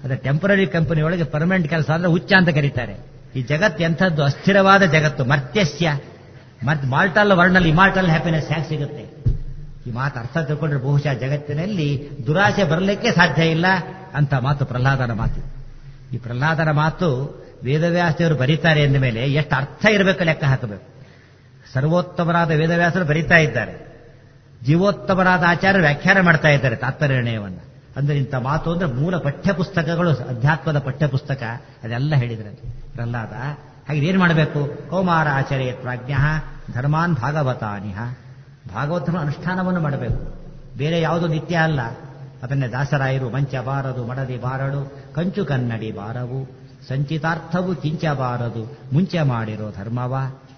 ಅದೇ temporary company ಒಳಗೆ permanent ಕೆಲಸ ಅಂದ್ರೆ ಹುಚ್ಚ ಅಂತ ಕರೀತಾರೆ. ಈ ಜಗತ್ತು ಎಂಥದ್ದು ಅಸ್ಥಿರವಾದ ಜಗತ್ತು. ಮರ್ತ್ಯಸ್ಯ ಮಾಲ್ಟಲ್ ವರ್ಣಲ್ಲಿ ಇಮಾಲ್ಟಲ್ ಹ್ಯಾಪಿನೆಸ್ ಹೇಗೆ ಸಿಗುತ್ತೆ? ಈ ಮಾತು ಅರ್ಥ ತಿಳ್ಕೊಂಡ್ರೆ ಬಹುಶಃ ಜಗತ್ತಿನಲ್ಲಿ ದುರಾಸೆ ಬರಲಿಕ್ಕೆ ಸಾಧ್ಯ ಇಲ್ಲ ಅಂತ ಮಾತು ಪ್ರಹ್ಲಾದನ ಮಾತು. ಈ ಪ್ರಹ್ಲಾದನ ಮಾತು ವೇದವ್ಯಾಸರು ಬರೀತಾರೆ ಎಂದ ಮೇಲೆ ಎಷ್ಟು ಅರ್ಥ ಇರಬೇಕು ಲೆಕ್ಕ ಹಾಕಬೇಕು. ಸರ್ವೋತ್ತಮರಾದ ವೇದವ್ಯಾಸರು ಬರೀತಾ ಇದ್ದಾರೆ, ಜೀವೋತ್ತಮರಾದ ಆಚಾರ್ಯರು ವ್ಯಾಖ್ಯಾನ ಮಾಡ್ತಾ ಇದ್ದಾರೆ ತಾತ್ಪರ್ಯನಿರ್ಣಯವನ್ನು. ಅಂದ್ರೆ ಇಂಥ ಮಾತು ಅಂದ್ರೆ ಮೂಲ ಪಠ್ಯಪುಸ್ತಕಗಳು, ಅಧ್ಯಾತ್ಮದ ಪಠ್ಯಪುಸ್ತಕ ಅದೆಲ್ಲ ಹೇಳಿದ್ರೆ ಪ್ರಹ್ಲಾದ. ಹಾಗೆ ಏನ್ ಮಾಡಬೇಕು? ಕೌಮಾರ ಆಚಾರ್ಯ ಪ್ರಾಜ್ಞ ಧರ್ಮಾನ್ ಭಾಗವತಾನಿಹ, ಭಾಗವತನ ಅನುಷ್ಠಾನವನ್ನು ಮಾಡಬೇಕು. ಬೇರೆ ಯಾವುದು ನಿತ್ಯ ಅಲ್ಲ. ಅದನ್ನೇ ದಾಸರಾಯರು ಮಂಚ ಬಾರದು ಮಡದಿ ಬಾರಡು ಕಂಚು ಕನ್ನಡಿ ಬಾರವು ಸಂಚಿತಾರ್ಥವು ಕಿಂಚ ಬಾರದು ಮುಂಚೆ ಮಾಡಿರೋ ಧರ್ಮವ.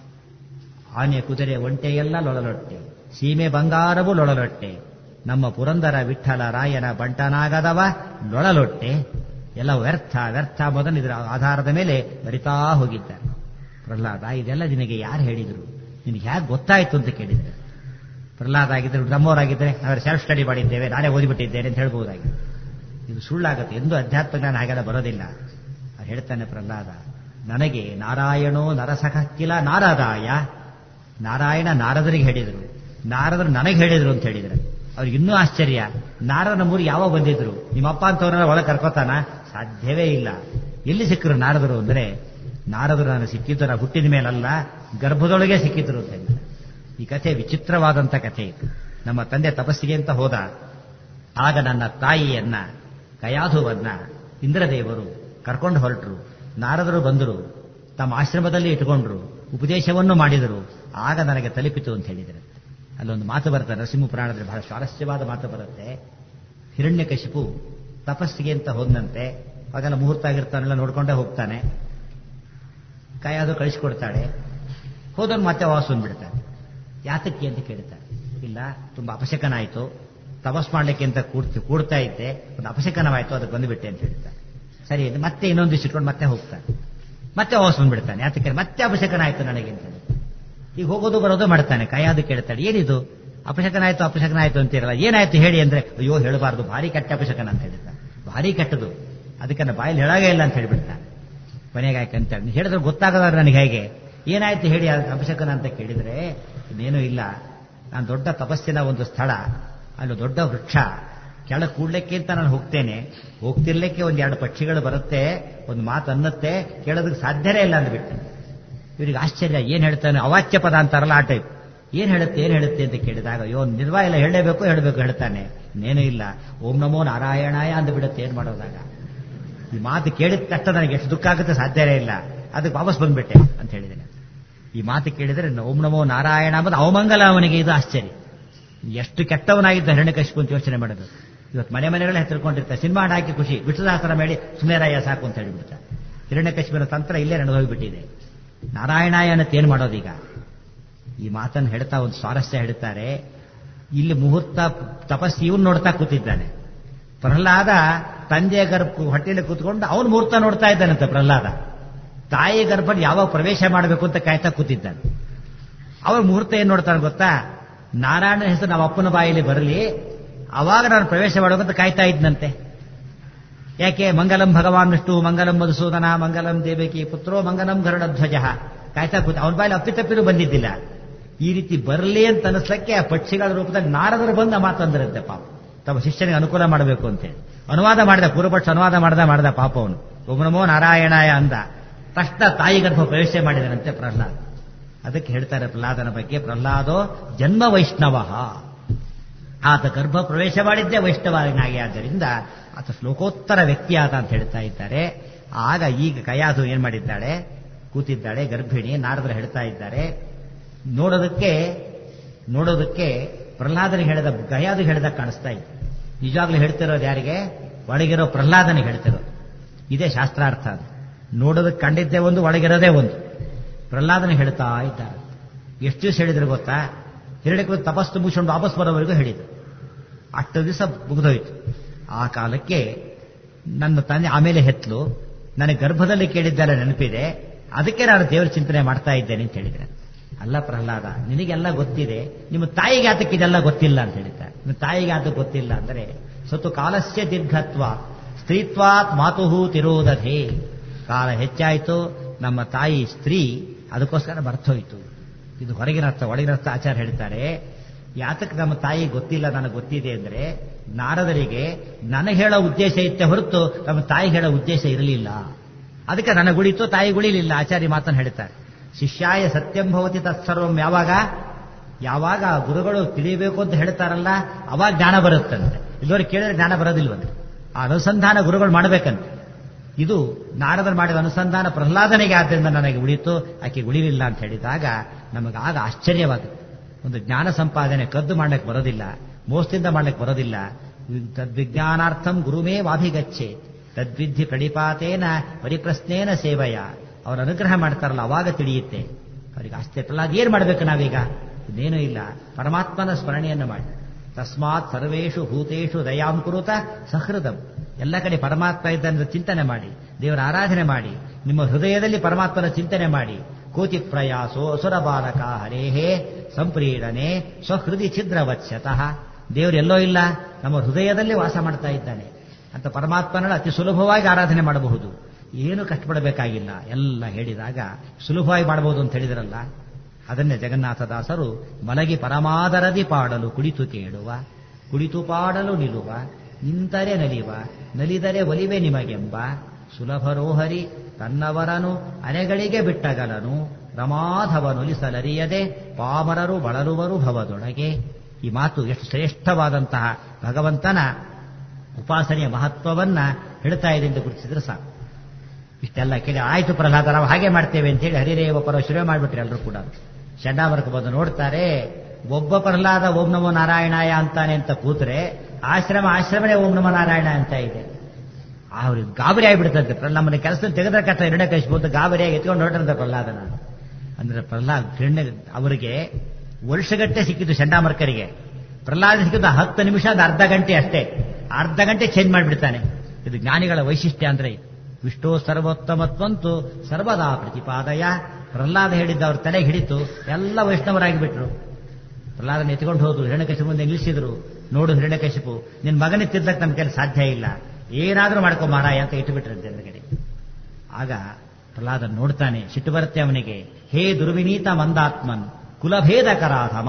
ಆನೆ ಕುದುರೆ ಒಂಟೆಯೆಲ್ಲ ಲೊಳಲೊಟ್ಟೆ, ಸೀಮೆ ಬಂಗಾರವು ಲೊಳಲೊಟ್ಟೆ, ನಮ್ಮ ಪುರಂದರ ವಿಠ್ಠಲ ರಾಯನ ಬಂಟನಾಗದವ ಲೊಳಲೊಟ್ಟೆ. ಎಲ್ಲ ವ್ಯರ್ಥ ವ್ಯರ್ಥ ಮೊದಲು ಇದರ ಆಧಾರದ ಮೇಲೆ ಬರಿತಾ ಹೋಗಿದ್ದಾರೆ ಪ್ರಹ್ಲಾದ. ಇದೆಲ್ಲ ನಿನಗೆ ಯಾರು ಹೇಳಿದರು? ನಿನಗೆ ಹೇಗೆ ಗೊತ್ತಾಯಿತು ಅಂತ ಕೇಳಿದರೆ, ಪ್ರಹ್ಲಾದ ಆಗಿದ್ದರೆ ನಮ್ಮವರಾಗಿದ್ದರೆ ಅವರ ಸೆಲ್ಫ್ ಸ್ಟಡಿ ಮಾಡಿದ್ದೇವೆ, ನಾನೇ ಓದಿಬಿಟ್ಟಿದ್ದೇನೆ ಅಂತ ಹೇಳ್ಬಹುದಾಗಿದೆ. ಇದು ಸುಳ್ಳಾಗುತ್ತೆ. ಎಂದು ಅಧ್ಯಾತ್ಮ ಜ್ಞಾನ ಹಾಗೆಲ್ಲ ಬರೋದಿಲ್ಲ. ಅದು ಹೇಳ್ತಾನೆ ಪ್ರಹ್ಲಾದ, ನನಗೆ ನಾರಾಯಣೋ ನರಸಖಕ್ಕಿಲ ನಾರದಾಯ. ನಾರಾಯಣ ನಾರದರಿಗೆ ಹೇಳಿದರು, ನಾರದರು ನನಗೆ ಹೇಳಿದರು ಅಂತ ಹೇಳಿದರೆ ಅವ್ರಿಗೆ ಇನ್ನೂ ಆಶ್ಚರ್ಯ. ನಾರದನ ಮೂರಿಗೆ ಯಾವಾಗ ಬಂದಿದ್ರು? ನಿಮ್ಮಪ್ಪ ಅಂತವ್ರನ್ನ ಒಳಗೆ ಕರ್ಕೋತಾನ? ಸಾಧ್ಯವೇ ಇಲ್ಲ. ಎಲ್ಲಿ ಸಿಕ್ಕರು ನಾರದರು ಅಂದರೆ, ನಾರದರು ನಾನು ಸಿಕ್ಕಿದ್ದು ನಾನು ಹುಟ್ಟಿದ ಮೇಲಲ್ಲ, ಗರ್ಭದೊಳಗೆ ಸಿಕ್ಕಿದ್ರು ಅಂತ ಹೇಳಿದ್ದಾರೆ. ಈ ಕಥೆ ವಿಚಿತ್ರವಾದಂಥ ಕಥೆ ಇದು. ನಮ್ಮ ತಂದೆ ತಪಸ್ಸಿಗೆ ಅಂತ ಹೋದ. ಆಗ ನನ್ನ ತಾಯಿಯನ್ನ ಕಯಾಧುವನ್ನ ಇಂದ್ರದೇವರು ಕರ್ಕೊಂಡು ಹೊರಟರು. ನಾರದರು ಬಂದರು, ತಮ್ಮ ಆಶ್ರಮದಲ್ಲಿ ಇಟ್ಟುಕೊಂಡ್ರು, ಉಪದೇಶವನ್ನು ಮಾಡಿದರು. ಆಗ ನನಗೆ ತಲುಪಿತು ಅಂತ ಹೇಳಿದರೆ ಅಲ್ಲೊಂದು ಮಾತು ಬರುತ್ತೆ ನರಸಿಂಹ ಪುರಾಣದಲ್ಲಿ, ಬಹಳ ಸ್ವಾರಸ್ಯವಾದ ಮಾತು ಬರುತ್ತೆ. ಹಿರಣ್ಯಕಶಿಪು ತಪಸ್ಸಿಗೆ ಅಂತ ಹೋದಂತೆ, ಅವಾಗೆಲ್ಲ ಮುಹೂರ್ತ ಆಗಿರ್ತಾನೆಲ್ಲ ನೋಡ್ಕೊಂಡೇ ಹೋಗ್ತಾನೆ. ಕಯಾದು ಕಳಿಸಿಕೊಡ್ತಾಳೆ. ಹೋದವನು ಮತ್ತೆ ವಾಪಸ್ ಬಂದ್ಬಿಡ್ತಾನೆ. ಯಾತಕ್ಕೆ ಅಂತ ಕೇಳ್ತಾನೆ. ಇಲ್ಲ, ತುಂಬಾ ಅಪಶಕನಾಯಿತು, ತಪಸ್ ಮಾಡ್ಲಿಕ್ಕೆ ಅಂತ ಕೂಡ್ತಾ ಇದ್ದೆ, ಒಂದು ಅಪಶಕನವಾಯಿತು, ಅದಕ್ಕೆ ಬಂದುಬಿಟ್ಟೆ ಅಂತ ಹೇಳ್ತಾನೆ. ಸರಿ, ಮತ್ತೆ ಇನ್ನೊಂದು ದಿವಸ ಇಟ್ಕೊಂಡು ಮತ್ತೆ ಹೋಗ್ತಾನೆ. ಮತ್ತೆ ವಾಪಸ್ ಬಂದ್ಬಿಡ್ತಾನೆ. ಯಾತಕ್ಕೆ? ಮತ್ತೆ ಅಪಶಕನ ಆಯ್ತು ನನಗೆ ಅಂತ ಹೇಳಿ. ಈಗ ಹೋಗೋದು ಬರೋದು ಮಾಡ್ತಾನೆ. ಕೈಯಾದು ಕೇಳ್ತಾಳೆ, ಏನಿದು ಅಪಶಕನ ಆಯ್ತು ಅಂತೀರಲ್ಲ, ಏನಾಯ್ತು ಹೇಳಿ ಅಂದ್ರೆ, ಅಯ್ಯೋ ಹೇಳಬಾರ್ದು, ಭಾರಿ ಕೆಟ್ಟ ಅಪಶಕನ ಅಂತ ಹೇಳ್ತಾನೆ. ಭಾರಿ ಕೆಟ್ಟದು, ಅದಕ್ಕೆ ನನ್ನ ಬಾಯಲ್ಲಿ ಹೇಳಾಗೇ ಇಲ್ಲ ಅಂತ ಹೇಳಿಬಿಡ್ತಾನೆ. ಕೊನೆಗೆ ಯಾಕೆ ಅಂತ ಹೇಳಿದ್ರೆ ಗೊತ್ತಾಗದಾದ್ರೆ ನನಗೆ ಹೇಗೆ, ಏನಾಯ್ತು ಹೇಳಿ ಅಪಶಕನ ಅಂತ ಕೇಳಿದ್ರೆ, ಇನ್ನೇನೂ ಇಲ್ಲ, ನಾನು ದೊಡ್ಡ ತಪಸ್ಸಿನ ಒಂದು ಸ್ಥಳ, ಅಲ್ಲಿ ದೊಡ್ಡ ವೃಕ್ಷ, ಕೆಳಗೆ ಕೂಡ್ಲಿಕ್ಕೆ ಅಂತ ನಾನು ಹೋಗ್ತೇನೆ, ಹೋಗ್ತಿರ್ಲಿಕ್ಕೆ ಒಂದೆರಡು ಪಕ್ಷಿಗಳು ಬರುತ್ತೆ, ಒಂದು ಮಾತು ಅನ್ನತ್ತೆ, ಕೇಳೋದಕ್ಕೆ ಸಾಧ್ಯನೇ ಇಲ್ಲ ಅಂದ್ಬಿಟ್ಟೆ. ಇವರಿಗೆ ಆಶ್ಚರ್ಯ, ಏನ್ ಹೇಳ್ತಾನೆ, ಅವಾಚ್ಯ ಪದ ಅಂತಾರಲ್ಲ ಆ ಟೈಪ್. ಏನ್ ಹೇಳುತ್ತೆ ಅಂತ ಕೇಳಿದಾಗ, ಅಯ್ಯೋ ನಿರ್ವಾಹ ಇಲ್ಲ, ಹೇಳಬೇಕು ಹೇಳ್ತಾನೆ. ಇನ್ನೇನೂ ಇಲ್ಲ, ಓಂ ನಮೋ ನಾರಾಯಣಾಯ ಅಂದ್ಬಿಡುತ್ತೆ. ಏನ್ ಮಾಡೋದಾಗ ಈ ಮಾತು ಕೇಳಿದ ತಕ್ಷಣ ನನಗೆ ಎಷ್ಟು ದುಃಖ ಆಗುತ್ತೆ ಸಾಧ್ಯನೇ ಇಲ್ಲ, ಅದಕ್ಕೆ ವಾಪಸ್ ಬಂದ್ಬಿಟ್ಟೆ ಅಂತ ಹೇಳಿದ್ದೇನೆ. ಈ ಮಾತು ಕೇಳಿದರೆ ಓಂ ನಮೋ ನಾರಾಯಣ ಅಂಬುದು ಅವಮಂಗಲ ಅವನಿಗೆ. ಇದು ಆಶ್ಚರ್ಯ. ಎಷ್ಟು ಕೆಟ್ಟವನಾಗಿದ್ದ ಹಿರಣ್ಯಕಶಿಪು ಅಂತ ಯೋಚನೆ ಮಾಡೋದು. ಇವತ್ತು ಮನೆಗಳೇ ಹೆತ್ತರ್ಕೊಂಡಿರ್ತಾರೆ, ಸಿನಿಮಾ ಹಾಕಿ ಖುಷಿ, ವಿಷ್ಣುದಾಸರ ಮೇಲೆ ಸುಮೇರಾಯ ಸಾಕು ಅಂತ ಹೇಳಿಬಿಡ್ತಾರೆ. ಹಿರಣ್ಯಕಶಿಪನ ತಂತ್ರ ಇಲ್ಲೇ ನಡೆದು ಹೋಗಿಬಿಟ್ಟಿದೆ. ನಾರಾಯಣಾಯ ಅನ್ನತ್ತೆ ಏನ್ ಮಾಡೋದೀಗ? ಈ ಮಾತನ್ನು ಹೇಳ್ತಾ ಒಂದು ಸ್ವಾರಸ್ಯ ಹೇಳ್ತಾರೆ. ಇಲ್ಲಿ ಮುಹೂರ್ತ ತಪಸ್ಸು ಇವನು ನೋಡ್ತಾ ಕೂತಿದ್ದಾನೆ. ಪ್ರಹ್ಲಾದ ತಂದೆಯ ಹೊಟ್ಟೆಯಲ್ಲಿ ಕೂತ್ಕೊಂಡು ಅವನು ಮುಹೂರ್ತ ನೋಡ್ತಾ ಇದ್ದಾನಂತೆ. ಪ್ರಹ್ಲಾದ ತಾಯಿ ಗರ್ಭದಲ್ಲಿ ಯಾವಾಗ ಪ್ರವೇಶ ಮಾಡಬೇಕು ಅಂತ ಕಾಯ್ತಾ ಕೂತಿದ್ದಾನೆ. ಅವರ ಮುಹೂರ್ತ ಏನ್ ನೋಡ್ತಾನೆ ಗೊತ್ತಾ? ನಾರಾಯಣ ಹೆಸರು ನಮ್ಮ ಅಪ್ಪನ ಬಾಯಲ್ಲಿ ಬರಲಿ, ಅವಾಗ ನಾನು ಪ್ರವೇಶ ಮಾಡಬೇಕಂತ ಕಾಯ್ತಾ ಇದ್ದಂತೆ. ಯಾಕೆ? ಮಂಗಲಂ ಭಗವಾನ್ ವಿಷ್ಣು ಮಂಗಲಂ ಮಧುಸೂದನ ಮಂಗಲಂ ದೇವಕಿ ಪುತ್ರೋ ಮಂಗಲಂ ಗರುಡಧ್ವಜ ಕಾಯ್ತಾ ಕೂತ. ಅವನ ಬಾಯಲ್ಲಿ ಅಪ್ಪಿತಪ್ಪಿನೂ ಬಂದಿದ್ದಿಲ್ಲ. ಈ ರೀತಿ ಬರಲಿ ಅಂತ ಅನಿಸ್ಲಕ್ಕೆ ಆ ಪಕ್ಷಿಗಳ ರೂಪದಲ್ಲಿ ನಾರದರು ಬಂದ ಮಾತಂದ್ರಂತೆ. ಪಾಪ ತಮ್ಮ ಶಿಷ್ಯನಿಗೆ ಅನುಕೂಲ ಮಾಡಬೇಕು ಅಂತೇಳಿ ಅನುವಾದ ಮಾಡಿದ, ಪೂರ್ವಪಕ್ಷ ಅನುವಾದ ಮಾಡ್ದ ಪಾಪ ಅವನು. ಓಂ ನಮೋ ನಾರಾಯಣಾಯ ಅಂದ ತಕ್ಷಣ ತಾಯಿ ಗರ್ಭ ಪ್ರವೇಶ ಮಾಡಿದನಂತೆ ಪ್ರಹ್ಲಾದ. ಅದಕ್ಕೆ ಹೇಳ್ತಾರೆ ಪ್ರಹ್ಲಾದನ ಬಗ್ಗೆ, ಪ್ರಹ್ಲಾದೋ ಜನ್ಮ ವೈಷ್ಣವ, ಆತ ಗರ್ಭ ಪ್ರವೇಶ ಮಾಡಿದ್ದೇ ವೈಷ್ಣವನಾಗಿ, ಆದ್ದರಿಂದ ಆತ ಶ್ಲೋಕೋತ್ತರ ವ್ಯಕ್ತಿ ಆತ ಅಂತ ಹೇಳ್ತಾ ಇದ್ದಾರೆ. ಆಗ ಈಗ ಕಯಾದು ಏನ್ ಮಾಡಿದ್ದಾಳೆ, ಕೂತಿದ್ದಾಳೆ ಗರ್ಭಿಣಿ. ನಾರದರು ಹೇಳ್ತಾ ಇದ್ದಾರೆ, ನೋಡೋದಕ್ಕೆ ಪ್ರಹ್ಲಾದನಿಗೆ ಹೇಳಿದ ಕಯಾದು ಹೇಳಿದಾಗ ಕಾಣಿಸ್ತಾ ಇತ್ತು. ನಿಜವಾಗ್ಲೂ ಹೇಳ್ತಿರೋದು ಯಾರಿಗೆ? ಒಳಗಿರೋ ಪ್ರಹ್ಲಾದನಿಗೆ ಹೇಳ್ತಿರೋದು. ಇದೇ ಶಾಸ್ತ್ರಾರ್ಥ. ಅದು ನೋಡೋದಕ್ಕೆ ಕಂಡಿದ್ದೇ ಒಂದು, ಒಳಗಿರೋದೇ ಒಂದು. ಪ್ರಹ್ಲಾದನಿಗೆ ಹೇಳ್ತಾ ಇದ್ದಾರೆ. ಎಷ್ಟು ದಿವಸ ಹೇಳಿದ್ರು ಗೊತ್ತಾ? ಹಿರಣ್ಯಕಶಿಪು ತಪಸ್ಸು ಮುಗಿಸ್ಕೊಂಡು ವಾಪಸ್ ಬರೋವರೆಗೂ ಹೇಳಿದ್ರು. ಅಷ್ಟು ದಿವಸ ಮುಗಿದೋಯ್ತು. ಆ ಕಾಲಕ್ಕೆ ನನ್ನ ತಂದೆ ಆಮೇಲೆ ಹೆತ್ಲು, ನನಗೆ ಗರ್ಭದಲ್ಲಿ ಕೇಳಿದ್ದೆಲ್ಲ ನೆನಪಿದೆ, ಅದಕ್ಕೆ ನಾನು ದೇವರ ಚಿಂತನೆ ಮಾಡ್ತಾ ಇದ್ದೇನೆ ಅಂತ ಹೇಳಿದ್ರೆ, ಅಲ್ಲ ಪ್ರಹ್ಲಾದ, ನಿನಗೆಲ್ಲ ಗೊತ್ತಿದೆ, ನಿಮ್ಮ ತಾಯಿಗೆ ಆತಕ್ಕೆ ಇದೆಲ್ಲ ಗೊತ್ತಿಲ್ಲ ಅಂತ ಹೇಳಿದ್ದಾರೆ. ನಿಮ್ಮ ತಾಯಿಗೆ ಆತ ಗೊತ್ತಿಲ್ಲ ಅಂದರೆ, ಸ್ವತ್ತು ಕಾಲಸ್ಯ ದೀರ್ಘತ್ವ ಸ್ತ್ರೀತ್ವಾತ್ ಮಾತುಹು ತಿರೋದಧೆ. ಕಾಲ ಹೆಚ್ಚಾಯಿತು, ನಮ್ಮ ತಾಯಿ ಸ್ತ್ರೀ, ಅದಕ್ಕೋಸ್ಕರ ಮರ್ತೋಯ್ತು. ಇದು ಹೊರಗಿನ ಅರ್ಥ. ಒಳಗಿನ ಅರ್ಥ ಆಚಾರ್ಯ ಹೇಳ್ತಾರೆ, ಯಾತಕ್ಕೆ ನಮ್ಮ ತಾಯಿ ಗೊತ್ತಿಲ್ಲ ನನಗೆ ಗೊತ್ತಿದೆ ಅಂದ್ರೆ, ನಾರದರಿಗೆ ನನಗೆ ಹೇಳೋ ಉದ್ದೇಶ ಇತ್ತೆ ಹೊರತು ನಮ್ಮ ತಾಯಿ ಹೇಳೋ ಉದ್ದೇಶ ಇರಲಿಲ್ಲ. ಅದಕ್ಕೆ ನನಗೆ ಗುಳಿತು, ತಾಯಿ ಗುಳಿಲಿಲ್ಲ. ಆಚಾರ್ಯ ಮಾತನ್ನು ಹೇಳ್ತಾರೆ, ಶಿಷ್ಯಾಯ ಸತ್ಯಂ ಭವತಿ ತತ್ಸರ್ವಂ. ಯಾವಾಗ ಗುರುಗಳು ತಿಳಿಯಬೇಕು ಅಂತ ಹೇಳ್ತಾರಲ್ಲ, ಅವಾಗ ಜ್ಞಾನ ಬರುತ್ತಂತೆ. ಇಲ್ಲವರಿಗೆ ಕೇಳಿದ್ರೆ ಜ್ಞಾನ ಬರೋದಿಲ್ವಂತೆ. ಆ ಅನುಸಂಧಾನ ಗುರುಗಳು ಮಾಡಬೇಕಂತೆ. ಇದು ನಾರದರು ಮಾಡಿದ ಅನುಸಂಧಾನ ಪ್ರಹ್ಲಾದನಿಗೆ, ಆದ್ದರಿಂದ ನನಗೆ ಉಳಿತು, ಆಕೆ ಉಳಿಲಿಲ್ಲ ಅಂತ ಹೇಳಿದಾಗ ನಮಗಾಗ ಆಶ್ಚರ್ಯವಾಗುತ್ತೆ. ಒಂದು ಜ್ಞಾನ ಸಂಪಾದನೆ ಕದ್ದು ಮಾಡ್ಲಿಕ್ಕೆ ಬರೋದಿಲ್ಲ, ಮೋಸದಿಂದ ಮಾಡ್ಲಿಕ್ಕೆ ಬರೋದಿಲ್ಲ. ತದ್ವಿಜ್ಞಾನಾರ್ಥಂ ಗುರುಮೇ ವಾಭಿಗಚ್ಚೆ ತದ್ವಿಧಿ ಪ್ರಣಿಪಾತೇನ ಪರಿಪ್ರಶ್ನೇನ ಸೇವಯ. ಅವರ ಅನುಗ್ರಹ ಮಾಡ್ತಾರಲ್ಲ, ಅವಾಗ ತಿಳಿಯುತ್ತೆ ಅವರಿಗೆ. ಅಷ್ಟೇ ಪ್ರಹ್ಲಾದ ಏನ್ ಮಾಡ್ಬೇಕು ನಾವೀಗ? ಇನ್ನೇನೂ ಇಲ್ಲ, ಪರಮಾತ್ಮನ ಸ್ಮರಣೆಯನ್ನು ಮಾಡಿ. ತಸ್ಮಾತ್ ಸರ್ವೇಷು ಭೂತೇಷು ದಯಾಂ ಕುರುತ ಸಹೃದಂ. ಎಲ್ಲ ಕಡೆ ಪರಮಾತ್ಮ ಇದ್ದ ಚಿಂತನೆ ಮಾಡಿ, ದೇವರ ಆರಾಧನೆ ಮಾಡಿ, ನಿಮ್ಮ ಹೃದಯದಲ್ಲಿ ಪರಮಾತ್ಮನ ಚಿಂತನೆ ಮಾಡಿ. ಕೋತಿ ಪ್ರಯಾಸೋ ಅಸುರ ಬಾಲಕ ಹರೇಹೇ ಸಂಪ್ರೀಡನೆ ಸ್ವಹೃದಿ ಛಿದ್ರವತ್ಸ್ಯತಃ. ದೇವರೆಲ್ಲೋ ಇಲ್ಲ, ನಮ್ಮ ಹೃದಯದಲ್ಲಿ ವಾಸ ಮಾಡ್ತಾ ಇದ್ದಾನೆ ಅಂತ ಪರಮಾತ್ಮನ ಅತಿ ಸುಲಭವಾಗಿ ಆರಾಧನೆ ಮಾಡಬಹುದು. ಏನು ಕಷ್ಟಪಡಬೇಕಾಗಿಲ್ಲ. ಎಲ್ಲ ಹೇಳಿದಾಗ ಸುಲಭವಾಗಿ ಮಾಡಬಹುದು ಅಂತ ಹೇಳಿದ್ರಲ್ಲ, ಅದನ್ನೇ ಜಗನ್ನಾಥದಾಸರು ಮಲಗಿ ಪರಮಾದರದಿ ಪಾಡಲು ಕುಳಿತು ಕೇಳುವ, ಕುಳಿತು ಪಾಡಲು ನಿಲ್ಲುವ, ನಿಂತರೆ ನಲಿವ, ನಲಿದರೆ ಒಲಿವೆ ನಿಮಗೆಂಬ ಸುಲಭರೋಹರಿ ತನ್ನವರನು ಅನೆಗಳಿಗೆ ಬಿಟ್ಟಗಲನು ರಮಾಧವನೊಲಿಸಲರಿಯದೆ ಪಾಮರರು ಬಳಲುವರು ಭವದೊಳಗೆ. ಈ ಮಾತು ಎಷ್ಟು ಶ್ರೇಷ್ಠವಾದಂತಹ ಭಗವಂತನ ಉಪಾಸನೆಯ ಮಹತ್ವವನ್ನ ಹೇಳ್ತಾ ಇದೆ ಎಂದು ಗುರುತಿಸಿದ್ರೆ ಸಾಕು. ಇಷ್ಟೆಲ್ಲ ಕೇಳಿ ಆಯ್ತು ಪ್ರಹ್ಲಾದ, ನಾವು ಹಾಗೆ ಮಾಡ್ತೇವೆ ಅಂತೇಳಿ ಹರಿರೇವ ಪರ ಶುರು ಮಾಡಿಬಿಟ್ರೆ ಎಲ್ಲರೂ ಕೂಡ. ಚಂಡಾಮರಕ ಬಂದು ನೋಡ್ತಾರೆ, ಒಬ್ಬ ಪ್ರಹ್ಲಾದ ಓಂ ನಮೋ ನಾರಾಯಣಾಯ ಅಂತಾನೆ ಅಂತ ಕೂತ್ರೆ ಆಶ್ರಮನೇ ಓಂ ನಮೋ ನಾರಾಯಣ ಅಂತ ಇದೆ. ಅವ್ರಿಗೆ ಗಾಬರಿ ಆಗಿಬಿಡ್ತಂತೆ. ನಮ್ಮನ್ನ ಕೆಲಸ ತೆಗೆದ್ರೆ ಕಷ್ಟ ಹಿರಣ್ಯಕಶಿಪು ಗಾಬರಿಯಾಗಿ ಎತ್ಕೊಂಡು ಹೊರಟಂತೆ ಪ್ರಹ್ಲಾದನ. ಅಂದ್ರೆ ಪ್ರಹ್ಲಾದ್ ಅವರಿಗೆ ವರ್ಷಗಟ್ಟೆ ಸಿಕ್ಕಿದ್ದು ಚಂಡಾಮರ್ಕರಿಗೆ. ಪ್ರಹ್ಲಾದ ಸಿಕ್ಕಿದ್ದು 10 ನಿಮಿಷ, ಅರ್ಧ ಗಂಟೆ ಅಷ್ಟೇ. ಅರ್ಧ ಗಂಟೆ ಚೇಂಜ್ ಮಾಡಿಬಿಡ್ತಾನೆ. ಇದು ಜ್ಞಾನಿಗಳ ವೈಶಿಷ್ಟ್ಯ ಅಂದ್ರೆ. ವಿಷ್ಣು ಸರ್ವೋತ್ತಮತ್ವಂತು ಸರ್ವದಾ ಪ್ರತಿಪಾದಯ. ಪ್ರಹ್ಲಾದ ಹೇಳಿದ್ದ ಅವ್ರ ತಲೆಗೆ ಹಿಡಿತು, ಎಲ್ಲ ವೈಷ್ಣವರಾಗಿ ಬಿಟ್ರು. ಪ್ರಹ್ಲಾದನ ಎತ್ಕೊಂಡು ಹೋದ್ರು, ಹಿರಣ್ಯಕಶಿಪು ಮುಂದೆ ನಿಲ್ಲಿಸಿದ್ರು. ನೋಡು ಹಿರಣ್ಯಕಶಿಪು, ನಿನ್ ಮಗನಿಗೆ ತಿದ್ದಕ್ಕೆ ನಮ್ಮ ಕೈಲಿ ಸಾಧ್ಯ ಇಲ್ಲ, ಏನಾದ್ರೂ ಮಾಡ್ಕೊ ಮಾರಾಯ ಅಂತ ಇಟ್ಟುಬಿಟ್ರಂತೆ ಎದುರುಗಡೆ. ಆಗ ಪ್ರಹ್ಲಾದ ನೋಡ್ತಾನೆ, ಸಿಟ್ಟು ಬರುತ್ತೆ ಅವನಿಗೆ. ಹೇ ದುರ್ವಿನೀತ ಮಂದಾತ್ಮನ್ ಕುಲಭೇದಕರಾಧಮ.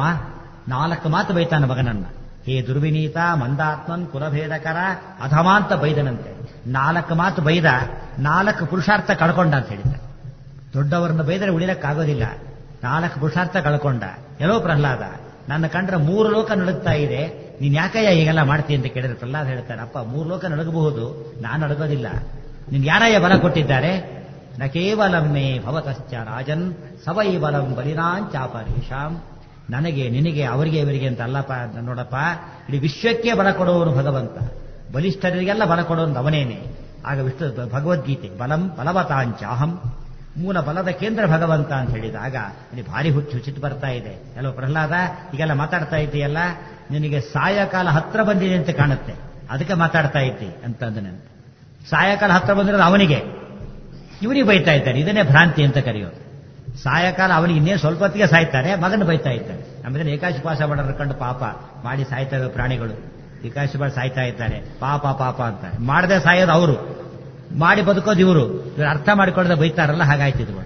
4 ಮಾತು ಬೈತಾನ ಮಗನನ್ನ. ಹೇ ದುರ್ವಿನೀತ ಮಂದಾತ್ಮನ್ ಕುಲಭೇದಕರ ಅಧಮ ಅಂತ ಬೈದನಂತೆ. 4 ಮಾತು ಬೈದ, 4 ಪುರುಷಾರ್ಥ ಕಳ್ಕೊಂಡ ಅಂತ ಹೇಳಿದ್ದ. ದೊಡ್ಡವರನ್ನು ಬೈದರೆ ಉಳಿಲಕ್ಕಾಗೋದಿಲ್ಲ. 4 ಪುರುಷಾರ್ಥ ಕಳ್ಕೊಂಡ. ಎಲ್ಲೋ ಪ್ರಹ್ಲಾದ, ನನ್ನ ಕಂಡ್ರೆ 3 ಲೋಕ ನಡುಗ್ತಾ ಇದೆ, ನೀನ್ ಯಾಕಯ್ಯ ಹೀಗೆಲ್ಲ ಮಾಡ್ತೀನಿ ಅಂತ ಕೇಳಿದ್ರೆ ಪ್ರಹ್ಲಾದ ಹೇಳ್ತಾನೆ, ಅಪ್ಪ 3 ಲೋಕ ನಡುಗಬಹುದು, ನಾನು ನಡುಗೋದಿಲ್ಲ. ನಿನ್ ಯಾರಯ್ಯ ಬಲ ಕೊಟ್ಟಿದ್ದಾರೆ? ನ ಕೇವಲಂ ಮೇ ಭವತಶ್ಚ ರಾಜನ್ ಸವೈ ಬಲಂ ಬಲಿನಾಂಚಾಪರೇಶಾಂ. ನನಗೆ ನಿನಗೆ ಅವರಿಗೆ ಇವರಿಗೆ ಅಂತ ಅಲ್ಲಪ್ಪ, ನೋಡಪ್ಪ, ಇಡೀ ವಿಶ್ವಕ್ಕೆ ಬಲ ಕೊಡುವವನು ಭಗವಂತ, ಬಲಿಷ್ಠರಿಗೆಲ್ಲ ಬಲ ಕೊಡುವನು ಅವನೇನೆ. ಆಗ ವಿಷ್ಣು ಭಗವದ್ಗೀತೆ ಬಲಂ ಬಲವತಾಂಚಾಹಂ, ಮೂಲ ಬಲದ ಕೇಂದ್ರ ಭಗವಂತ ಅಂತ ಹೇಳಿದಾಗ ಇಲ್ಲಿ ಭಾರಿ ಹುಚ್ಚಿಟ್ಟು ಬರ್ತಾ ಇದೆ. ಎಲ್ಲೋ ಪ್ರಹ್ಲಾದ, ಈಗೆಲ್ಲ ಮಾತಾಡ್ತಾ ಇದ್ದೀಯಲ್ಲ, ನಿನಗೆ ಸಾಯಕಾಲ ಹತ್ರ ಬಂದಿದೆ ಅಂತ ಕಾಣುತ್ತೆ, ಅದಕ್ಕೆ ಮಾತಾಡ್ತಾ ಇದ್ದಿ ಅಂತಂದ್ರೆ. ಸಾಯಕಾಲ ಹತ್ರ ಬಂದಿರೋದು ಅವನಿಗೆ, ಇವನಿಗೆ ಬೈತಾ ಇದ್ದಾನೆ. ಇದನ್ನೇ ಭ್ರಾಂತಿ ಅಂತ ಕರೆಯೋದು. ಸಾಯಕಾಲ ಅವನಿಗೆ ಇನ್ನೇನು ಸ್ವಲ್ಪ ಹೊತ್ತಿಗೆ ಸಾಯ್ತಾನೆ, ಮಗನ ಬೈತಾ ಇದ್ದಾನೆ. ನಮ್ಮದನ್ನ ಏಕಾಶಿ ಪಾಶ ಮಾಡೋರು ಕಂಡು ಪಾಪ ಮಾಡಿ ಸಾಯ್ತಾ ಇರೋ ಪ್ರಾಣಿಗಳು. ಏಕಾಶಿ ಮಾಡಿ ಸಾಯ್ತಾ ಇದ್ದಾರೆ, ಪಾಪ ಪಾಪ ಅಂತ. ಮಾಡದೆ ಸಾಯೋದು ಅವರು, ಮಾಡಿ ಬದುಕೋದು ಇವರು. ಇವರು ಅರ್ಥ ಮಾಡಿಕೊಳ್ಳದೆ ಬೈತಾರಲ್ಲ, ಹಾಗಾಯ್ತಿದ್ರು.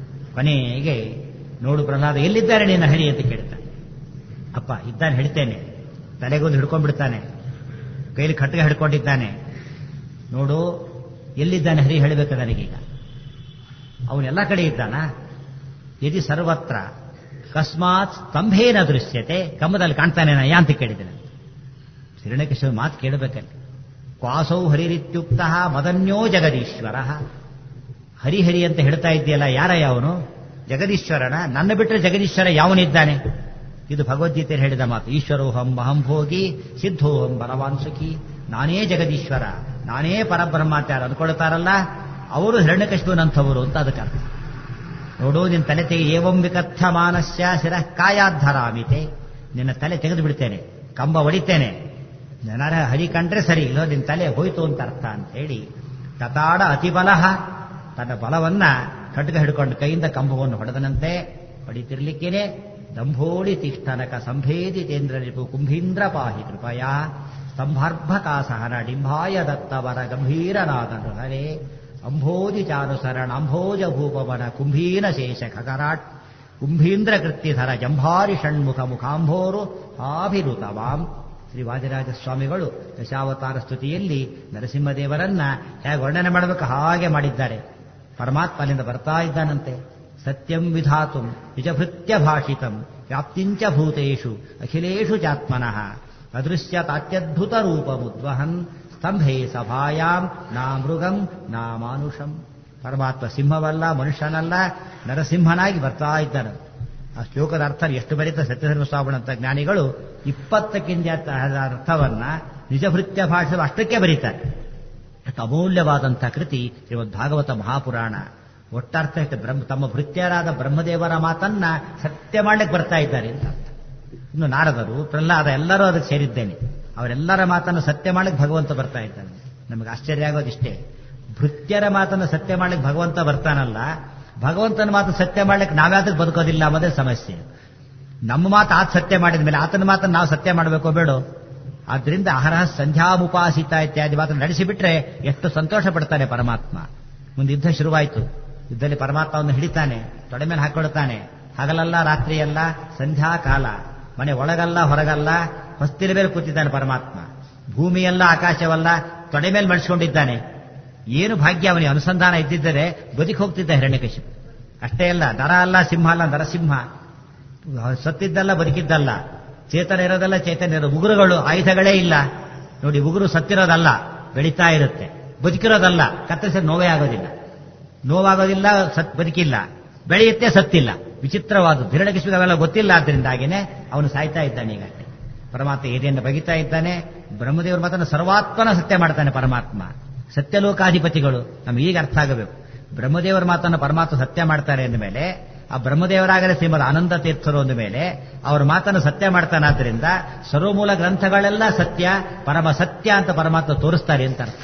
ಕೊನೆಗೆ ನೋಡು ಪ್ರಹ್ಲಾದ, ಎಲ್ಲಿದ್ದಾರೆ ನಿನ್ನ ಹರಿ ಅಂತ ಕೇಳ್ತಾನೆ. ಅಪ್ಪ ಇದ್ದಾನೆ, ಹೇಳ್ತೇನೆ. ತಲೆಗೊಂದು ಹಿಡ್ಕೊಂಡ್ಬಿಡ್ತಾನೆ, ಕೈಲಿ ಖಡ್ಗ ಹಿಡ್ಕೊಂಡಿದ್ದಾನೆ. ನೋಡು ಎಲ್ಲಿದ್ದಾನೆ ಹರಿ ಹೇಳಬೇಕು ನನಗೀಗ. ಅವನೆಲ್ಲ ಕಡೆ ಇದ್ದಾನ. ಯದಿ ಸರ್ವತ್ರ ಕಸ್ಮಾತ್ ಸ್ತಂಭೇನ ದೃಶ್ಯತೆ, ಕಂಬದಲ್ಲಿ ಕಾಣ್ತಾನೇನ ಅಂತ ಕೇಳಿದ್ದೇನೆ. ಹಿರಣ್ಯಕಶಿಪು ಮಾತು ಕೇಳಬೇಕಲ್ಲಿ. ಕ್ವಾಸೌ ಹರಿರಿತ್ಯುಕ್ತ ಮದನ್ಯೋ ಜಗದೀಶ್ವರ. ಹರಿಹರಿ ಅಂತ ಹೇಳ್ತಾ ಇದ್ದೀಯಲ್ಲ, ಯಾರ ಯಾವನು? ಜಗದೀಶ್ವರನ. ನನ್ನ ಬಿಟ್ಟರೆ ಜಗದೀಶ್ವರ ಯಾವನಿದ್ದಾನೆ? ಇದು ಭಗವದ್ಗೀತೆಯಲ್ಲಿ ಹೇಳಿದ ಮಾತು. ಈಶ್ವರೋಹಂ ಅಹಂ ಭೋಗಿ ಸಿದ್ಧೋಹಂ ಬಲವಾನ್ ಸುಖಿ. ನಾನೇ ಜಗದೀಶ್ವರ, ನಾನೇ ಪರಬ್ರಹ್ಮ ಅಂತ ಯಾರು ಅಂದ್ಕೊಳ್ತಾರಲ್ಲ, ಅವರು ಹಿರಣ್ಯಕಶಿಪುನಂಥವರು ಅಂತ ಅದಕ್ಕೆ ಅರ್ಥ. ನೋಡು, ನಿನ್ನ ತಲೆ ತೆಗೆ. ಏವಂ ವಿಕಥ್ಯ ಮಾನಸ್ಯ ಶಿರಃ ಕಾಯಾದ್ಧರಾಮಿತೆ. ನಿನ್ನ ತಲೆ ತೆಗೆದು ಬಿಡ್ತೇನೆ, ಕಂಬ ಹೊಡಿತೇನೆ. ಜನರ ಹರಿ ಕಂಡ್ರೆ ಸರಿ, ಇಲ್ಲೋ ನಿನ್ನ ತಲೆ ಹೋಯ್ತು ಅಂತ ಅರ್ಥ ಅಂತ ಹೇಳಿ ತತಾಡ ಅತಿಬಲಹ, ತನ್ನ ಬಲವನ್ನ ಖಡ್ಗ ಹಿಡ್ಕೊಂಡು ಕೈಯಿಂದ ಕಂಬವನ್ನು ಹೊಡೆದನಂತೆ. ಹೊಡಿತಿರ್ಲಿಕ್ಕೇನೆ ದಂಭೋಳಿ ತಿಷ್ಠನಕ ಸಂಭೇದಿ ತೇಂದ್ರ ರಿಪು ಕುಂಭೀಂದ್ರ ಪಾಹಿ ಕೃಪಯ. ಸ್ತಂಭಾರ್ಭಕಾಸಹನ ಡಿಂಭಾಯ ದತ್ತವರ ಗಂಭೀರನಾದನು ಹರೇ ಅಂಭೋಜಿ ಚಾನುಸರಣ ಅಂಭೋಜ ಭೂಪವನ ಕುಂಭೀನ ಶೇಷ ಖಗರಾಟ್ ಕುಂಭೀಂದ್ರ ಕೃತ್ಯಧರ ಜಂಭಾರಿ ಷಣ್ಮುಖ ಮುಖಾಂಭೋರು ಆಭಿರುತವಾಂ. ಶ್ರೀ ವಾದಿರಾಜ ಸ್ವಾಮಿಗಳು ದಶಾವತಾರ ಸ್ತುತಿಯಲ್ಲಿ ನರಸಿಂಹದೇವರನ್ನ ಹೇಗೆ ವರ್ಣನೆ ಮಾಡಬೇಕು ಹಾಗೆ ಮಾಡಿದ್ದಾರೆ. ಪರಮಾತ್ಮ ಅಲ್ಲಿಂದ ಬರ್ತಾ ಇದ್ದಾನಂತೆ. ಸತ್ಯಂ ವಿಧಾತುಂ ನಿಜಭೃತ್ಯ ಭಾಷಿತಂ ವ್ಯಾಪ್ತಿಂಚ ಭೂತೇಷು ಅಖಿಲೇಷು ಚಾತ್ಮನಃ ಅದೃಶ್ಯತಾತ್ಯದ್ಭುತ ರೂಪಮುದ್ವಹನ್ ಸ್ತಂಭೆ ಸಭಾಯಾಂ ನಾ ಮೃಗಂ ನಾ ಮಾನುಷಂ. ಪರಮಾತ್ಮ ಸಿಂಹವಲ್ಲ, ಮನುಷ್ಯನಲ್ಲ, ನರಸಿಂಹನಾಗಿ ಬರ್ತಾ ಇದ್ದಾನೆ. ಆ ಶ್ಲೋಕದ ಅರ್ಥ ಎಷ್ಟು ಬರೀತಾರೆ ಸತ್ಯಧರ್ಮ ಸ್ವಾಮಿಗಳಂತ ಜ್ಞಾನಿಗಳು 20ಕ್ಕಿಂತ ಅರ್ಥವನ್ನ ನಿಜಭೃತ್ಯ ಭಾಷೆ ಅಷ್ಟಕ್ಕೆ ಬರೀತಾರೆ. ಅಷ್ಟು ಅಮೂಲ್ಯವಾದಂಥ ಕೃತಿ ಶ್ರೀಮದ್ ಭಾಗವತ ಮಹಾಪುರಾಣ. ಒಟ್ಟಾರ್ಥ ತಮ್ಮ ಭೃತ್ಯರಾದ ಬ್ರಹ್ಮದೇವರ ಮಾತನ್ನ ಸತ್ಯ ಮಾಡ್ಲಿಕ್ಕೆ ಬರ್ತಾ ಇದ್ದಾರೆ ಅಂತ. ಇನ್ನು ನಾರದರು, ಪ್ರಹ್ಲಾದ ಎಲ್ಲರೂ ಅದಕ್ಕೆ ಸೇರಿದ್ದೇನೆ. ಅವರೆಲ್ಲರ ಮಾತನ್ನು ಸತ್ಯ ಮಾಡ್ಲಿಕ್ಕೆ ಭಗವಂತ ಬರ್ತಾ ಇದ್ದಾನೆ. ನಮಗೆ ಆಶ್ಚರ್ಯ ಆಗೋದಿಷ್ಟೇ, ಭೃತ್ಯರ ಮಾತನ್ನು ಸತ್ಯ ಮಾಡ್ಲಿಕ್ಕೆ ಭಗವಂತ ಬರ್ತಾನಲ್ಲ, ಭಗವಂತನ ಮಾತು ಸತ್ಯ ಮಾಡ್ಲಿಕ್ಕೆ ನಾವ್ಯಾತಕ್ಕೆ ಬದುಕೋದಿಲ್ಲ ಅನ್ನೋದೇ ಸಮಸ್ಯೆ. ನಮ್ಮ ಮಾತು ಆತ ಸತ್ಯ ಮಾಡಿದ ಮೇಲೆ ಆತನ ಮಾತನ್ನು ನಾವು ಸತ್ಯ ಮಾಡಬೇಕೋ ಬೇಡೋ? ಆದ್ರಿಂದ ಅಹರಹ ಸಂಧ್ಯಾಮುಪಾಸಿತ ಇತ್ಯಾದಿ ಮಾತನ್ನು ನಡೆಸಿಬಿಟ್ರೆ ಎಷ್ಟು ಸಂತೋಷ ಪಡ್ತಾನೆ ಪರಮಾತ್ಮ. ಮುಂದೆ ಯುದ್ಧ ಶುರುವಾಯಿತು. ಯುದ್ಧದಲ್ಲಿ ಪರಮಾತ್ಮವನ್ನು ಹಿಡಿತಾನೆ, ತೊಡೆ ಮೇಲೆ ಹಾಕೊಳ್ತಾನೆ. ಹಗಲಲ್ಲ ರಾತ್ರಿಯಲ್ಲ, ಸಂಧ್ಯಾಕಾಲ, ಮನೆ ಒಳಗಲ್ಲ ಹೊರಗಲ್ಲ, ಹೊಸ್ತಿನ ಮೇಲೆ ಕೂತಿದ್ದಾನೆ ಪರಮಾತ್ಮ. ಭೂಮಿಯಲ್ಲ ಆಕಾಶವಲ್ಲ, ತೊಡೆ ಮೇಲೆ ಮಡಿಸ್ಕೊಂಡಿದ್ದಾನೆ. ಏನು ಭಾಗ್ಯ ಅವನಿಗೆ ಅನುಸಂಧಾನ ಇದ್ದಿದ್ದರೆ ಬದುಕಿ ಹೋಗ್ತಿದ್ದ ಹಿರಣ್ಯಕಶಿಪು. ಅಷ್ಟೇ ಅಲ್ಲ, ನರ ಅಲ್ಲ ಸಿಂಹ ಅಲ್ಲ, ನರಸಿಂಹ. ಸತ್ತಿದ್ದಲ್ಲ ಬದುಕಿದ್ದಲ್ಲ, ಚೇತನ ಇರೋದಲ್ಲ ಚೇತನ ಇರೋ. ಉಗುರುಗಳು ಆಯುಧಗಳೇ ಇಲ್ಲ ನೋಡಿ. ಉಗುರು ಸತ್ತಿರೋದಲ್ಲ, ಬೆಳೀತಾ ಇರುತ್ತೆ. ಬದುಕಿರೋದಲ್ಲ, ಕತ್ತರಿಸಿದ ನೋವೇ ಆಗೋದಿಲ್ಲ. ನೋವಾಗೋದಿಲ್ಲ, ಬದುಕಿಲ್ಲ. ಬೆಳೆಯುತ್ತೆ, ಸತ್ತಿಲ್ಲ. ವಿಚಿತ್ರವಾದದ್ದು. ಹಿರಣ್ಯಕಶಿಪು ಅವೆಲ್ಲ ಗೊತ್ತಿಲ್ಲ. ಆದ್ದರಿಂದಾಗೇನೆ ಅವನು ಸಾಯ್ತಾ ಇದ್ದಾನೆ. ಈಗ ಪರಮಾತ್ಮ ಏರಿಯನ್ನು ಬಗಿತಾ ಇದ್ದಾನೆ. ಬ್ರಹ್ಮದೇವರ ಮಾತನ್ನು ಸರ್ವಾತ್ಮನ ಸತ್ಯ ಮಾಡ್ತಾನೆ ಪರಮಾತ್ಮ. ಸತ್ಯಲೋಕಾಧಿಪತಿಗಳು ನಮ್ಗೆ ಈಗ ಅರ್ಥ ಆಗಬೇಕು. ಬ್ರಹ್ಮದೇವರ ಮಾತನ್ನು ಪರಮಾತ್ಮ ಸತ್ಯ ಮಾಡ್ತಾರೆ ಅಂದ ಮೇಲೆ, ಆ ಬ್ರಹ್ಮದೇವರಾಗಲೇ ಶ್ರೀಮದ್ ಆನಂದ ತೀರ್ಥರು ಅಂದ ಮೇಲೆ ಅವರ ಮಾತನ್ನು ಸತ್ಯ ಮಾಡ್ತಾನಾದ್ರಿಂದ ಸರ್ವಮೂಲ ಗ್ರಂಥಗಳೆಲ್ಲ ಸತ್ಯ, ಪರಮ ಸತ್ಯ ಅಂತ ಪರಮಾತ್ಮ ತೋರಿಸ್ತಾರೆ ಅಂತ ಅರ್ಥ.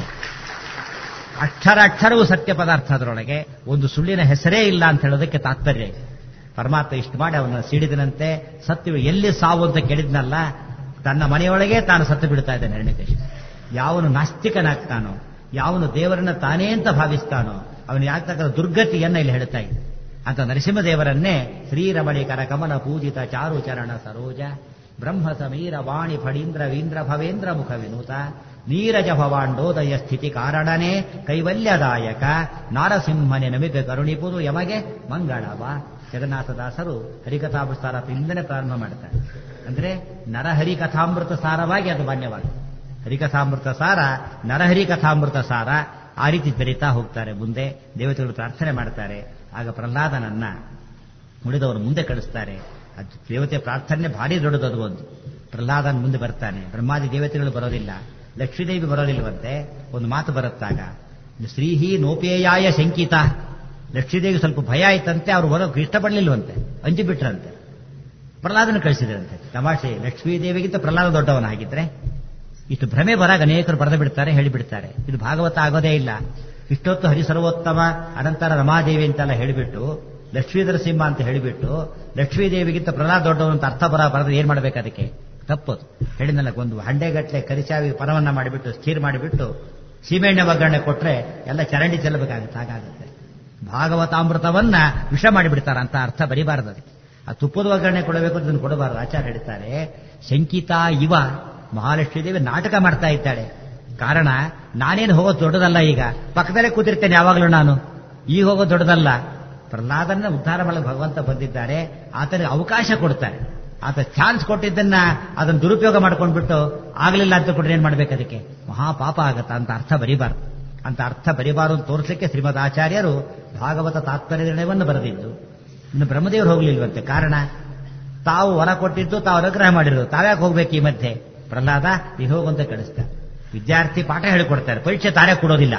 ಅಕ್ಷರ ಅಕ್ಷರವೂ ಸತ್ಯ ಪದಾರ್ಥ. ಅದರೊಳಗೆ ಒಂದು ಸುಳ್ಳಿನ ಹೆಸರೇ ಇಲ್ಲ ಅಂತ ಹೇಳೋದಕ್ಕೆ ತಾತ್ಪರ್ಯ. ಪರಮಾತ್ಮ ಇಷ್ಟು ಮಾಡಿ ಅವನ್ನ ಸಿಡಿದನಂತೆ. ಸತ್ಯವು ಎಲ್ಲಿ ಸಾವು ಅಂತ ಕೇಳಿದ್ನಲ್ಲ, ತನ್ನ ಮನೆಯೊಳಗೆ ತಾನು ಸತ್ತು ಬಿಡ್ತಾ ಇದ್ದಾನೆ ಹಿರಣ್ಯಕಶಿಪು. ಯಾವನು ನಾಸ್ತಿಕನಾಗ್ತಾನೋ, ಯಾವನು ದೇವರನ್ನ ತಾನೇ ಅಂತ ಭಾವಿಸ್ತಾನೋ ಅವನಿಗೆ ಆಗ್ತಕ್ಕಂಥ ದುರ್ಗತಿಯನ್ನ ಇಲ್ಲಿ ಹೇಳ್ತಾ ಇದೆ. ಅಂತ ನರಸಿಂಹದೇವರನ್ನೇ ಶ್ರೀರಮಣಿಕರ ಕಮಲ ಪೂಜಿತ ಚಾರು ಚರಣ ಸರೋಜ ಬ್ರಹ್ಮ ಸಮೀರ ವಾಣಿ ಫಡೀಂದ್ರ ವೀಂದ್ರ ಭವೇಂದ್ರ ಮುಖ ವಿನೂತ ನೀರಜ ಭವಾಂಡೋದಯ ಸ್ಥಿತಿ ಕಾರಣನೇ ಕೈವಲ್ಯದಾಯಕ ನಾರಸಿಂಹನೆ ನಮಿಗೆ ಕರುಣಿಪುದು ಯಮಗೆ ಮಂಗಳವ. ಜಗನ್ನಾಥದಾಸರು ಹರಿಕಥಾಮೃತ ಇಂದನೇ ಪ್ರಾರಂಭ ಮಾಡ್ತಾರೆ. ಅಂದ್ರೆ ನರಹರಿ ಕಥಾಮೃತ ಸಾರವಾಗಿ ಅದು ಮಾನ್ಯವಾಗಿದೆ. ಹರಿಕಥಾಮೃತ ಸಾರ, ನರಹರಿ ಕಥಾಮೃತ ಸಾರ. ಆ ರೀತಿ ಬೆರೀತಾ ಹೋಗ್ತಾರೆ. ಮುಂದೆ ದೇವತೆಗಳು ಪ್ರಾರ್ಥನೆ ಮಾಡ್ತಾರೆ. ಆಗ ಪ್ರಹ್ಲಾದನನ್ನ ಉಳಿದವರು ಮುಂದೆ ಕಳಿಸ್ತಾರೆ. ಅದು ದೇವತೆ ಪ್ರಾರ್ಥನೆ ಭಾರಿ ದೊಡ್ಡದು. ಒಂದು ಪ್ರಹ್ಲಾದನ ಮುಂದೆ ಬರ್ತಾನೆ. ಬ್ರಹ್ಮಾದಿ ದೇವತೆಗಳು ಬರೋದಿಲ್ಲ, ಲಕ್ಷ್ಮೀದೇವಿ ಬರೋದಿಲ್ವಂತೆ. ಒಂದು ಮಾತು ಬರುತ್ತಾಗ, ಶ್ರೀಹಿ ನೋಪೇಯಾಯ ಶಂಕಿತ. ಲಕ್ಷ್ಮೀದೇವಿ ಸ್ವಲ್ಪ ಭಯ ಆಯ್ತಂತೆ, ಅವ್ರು ಬರೋಕೆ ಇಷ್ಟಪಡಲಿಲ್ವಂತೆ, ಅಂಜಿ ಬಿಟ್ರಂತೆ. ಪ್ರಹ್ಲಾದನ ಕಳಿಸಿದ್ರಂತೆ. ತಮಾಷೆ, ಲಕ್ಷ್ಮೀದೇವಿಗಿಂತ ಪ್ರಹ್ಲಾದ ದೊಡ್ಡವನಾಗಿದ್ರೆ ಇಷ್ಟು ಭ್ರಮೆ ಬರಾಗ ಅನೇಕರು ಬರೆದು ಬಿಡ್ತಾರೆ, ಹೇಳಿಬಿಡ್ತಾರೆ. ಇದು ಭಾಗವತ ಆಗೋದೇ ಇಲ್ಲ. ಇಷ್ಟೊತ್ತು ಹರಿಸರ್ವೋತ್ತಮ ಅನಂತರ ರಮಾದೇವಿ ಅಂತೆಲ್ಲ ಹೇಳಿಬಿಟ್ಟು, ಲಕ್ಷ್ಮೀಧರ ಸಿಂಹ ಅಂತ ಹೇಳಿಬಿಟ್ಟು, ಲಕ್ಷ್ಮೀದೇವಿಗಿಂತ ಪ್ರಹ್ಲಾದ ದೊಡ್ಡವನು ಅಂತ ಅರ್ಥ ಬರೆದ್ರೆ ಏನ್ ಮಾಡ್ಬೇಕು? ಅದಕ್ಕೆ ತಪ್ಪದು. ಹೇಳಿದ್ನಲ್ಲ, ಒಂದು ಹಂಡೆಗಟ್ಟಲೆ ಕರಿಚಾವಿ ಪರವನ್ನ ಮಾಡಿಬಿಟ್ಟು ಸ್ಥಿರ ಮಾಡಿಬಿಟ್ಟು ಸೀಮೆಣ್ಣೆ ಒಗ್ಗರಣೆ ಕೊಟ್ರೆ ಎಲ್ಲ ಚರಂಡಿ ಚೆಲ್ಲಬೇಕಾಗುತ್ತೆ. ಹಾಗಾಗುತ್ತೆ. ಭಾಗವತಾಮೃತವನ್ನ ವಿಷ ಮಾಡಿಬಿಡ್ತಾರ ಅಂತ ಅರ್ಥ ಬರಿಬಾರದು. ಅದಕ್ಕೆ ಆ ತುಪ್ಪದ ಒಗ್ಗರಣೆ ಕೊಡಬೇಕು, ಅದನ್ನು ಕೊಡಬಾರದು. ಆಚಾರ್ಯ ಹೇಳ್ತಾರೆ, ಶಂಕಿತಾ ಇವ ಮಹಾಲಕ್ಷ್ಮೀದೇವಿ ನಾಟಕ ಮಾಡ್ತಾ ಇದ್ದಾಳೆ. ಕಾರಣ, ನಾನೇನು ಹೋಗೋದು ದೊಡ್ಡದಲ್ಲ, ಈಗ ಪಕ್ಕದಲ್ಲೇ ಕೂತಿರ್ತೇನೆ ಯಾವಾಗಲೂ ನಾನು, ಈಗ ಹೋಗೋದು ದೊಡ್ಡದಲ್ಲ. ಪ್ರಹ್ಲಾದನ ಉದ್ಧಾರ ಮಾಡಲು ಭಗವಂತ ಬಂದಿದ್ದಾರೆ. ಆತನಿಗೆ ಅವಕಾಶ ಕೊಡ್ತಾರೆ. ಆತ ಚಾನ್ಸ್ ಕೊಟ್ಟಿದ್ದನ್ನ ಅದನ್ನು ದುರುಪಯೋಗ ಮಾಡ್ಕೊಂಡ್ಬಿಟ್ಟು ಆಗಲಿಲ್ಲ ಅಂತ ಕೊಟ್ರೆ ಏನ್ ಮಾಡ್ಬೇಕು? ಅದಕ್ಕೆ ಮಹಾಪಾಪ ಆಗತ್ತ ಅಂತ ಅರ್ಥ ಬರಿಬಾರ್ದು. ಅಂತ ಅರ್ಥ ಬರಿಬಾರದು ಅಂತ ತೋರಿಸಲಿಕ್ಕೆ ಶ್ರೀಮದ್ ಆಚಾರ್ಯರು ಭಾಗವತ ತಾತ್ಪರ್ಯ ನಿರ್ಣಯವನ್ನು ಬರೆದಿದ್ದು. ಇನ್ನು ಬ್ರಹ್ಮದೇವರು ಹೋಗ್ಲಿಲ್ವಂತೆ. ಕಾರಣ, ತಾವು ವರ ಕೊಟ್ಟಿದ್ದು, ತಾವು ಅನುಗ್ರಹ ಮಾಡಿರೋದು, ತಾವ್ಯಾಕೆ ಹೋಗ್ಬೇಕು ಈ ಮಧ್ಯೆ? ಪ್ರಹ್ಲಾದ ನೀ ಹೋಗಂತ ಕಳಿಸ್ತಾರೆ. ವಿದ್ಯಾರ್ಥಿ ಪಾಠ ಹೇಳಿಕೊಡ್ತಾರೆ, ಪರೀಕ್ಷೆ ತಾರೇ ಕೊಡೋದಿಲ್ಲ.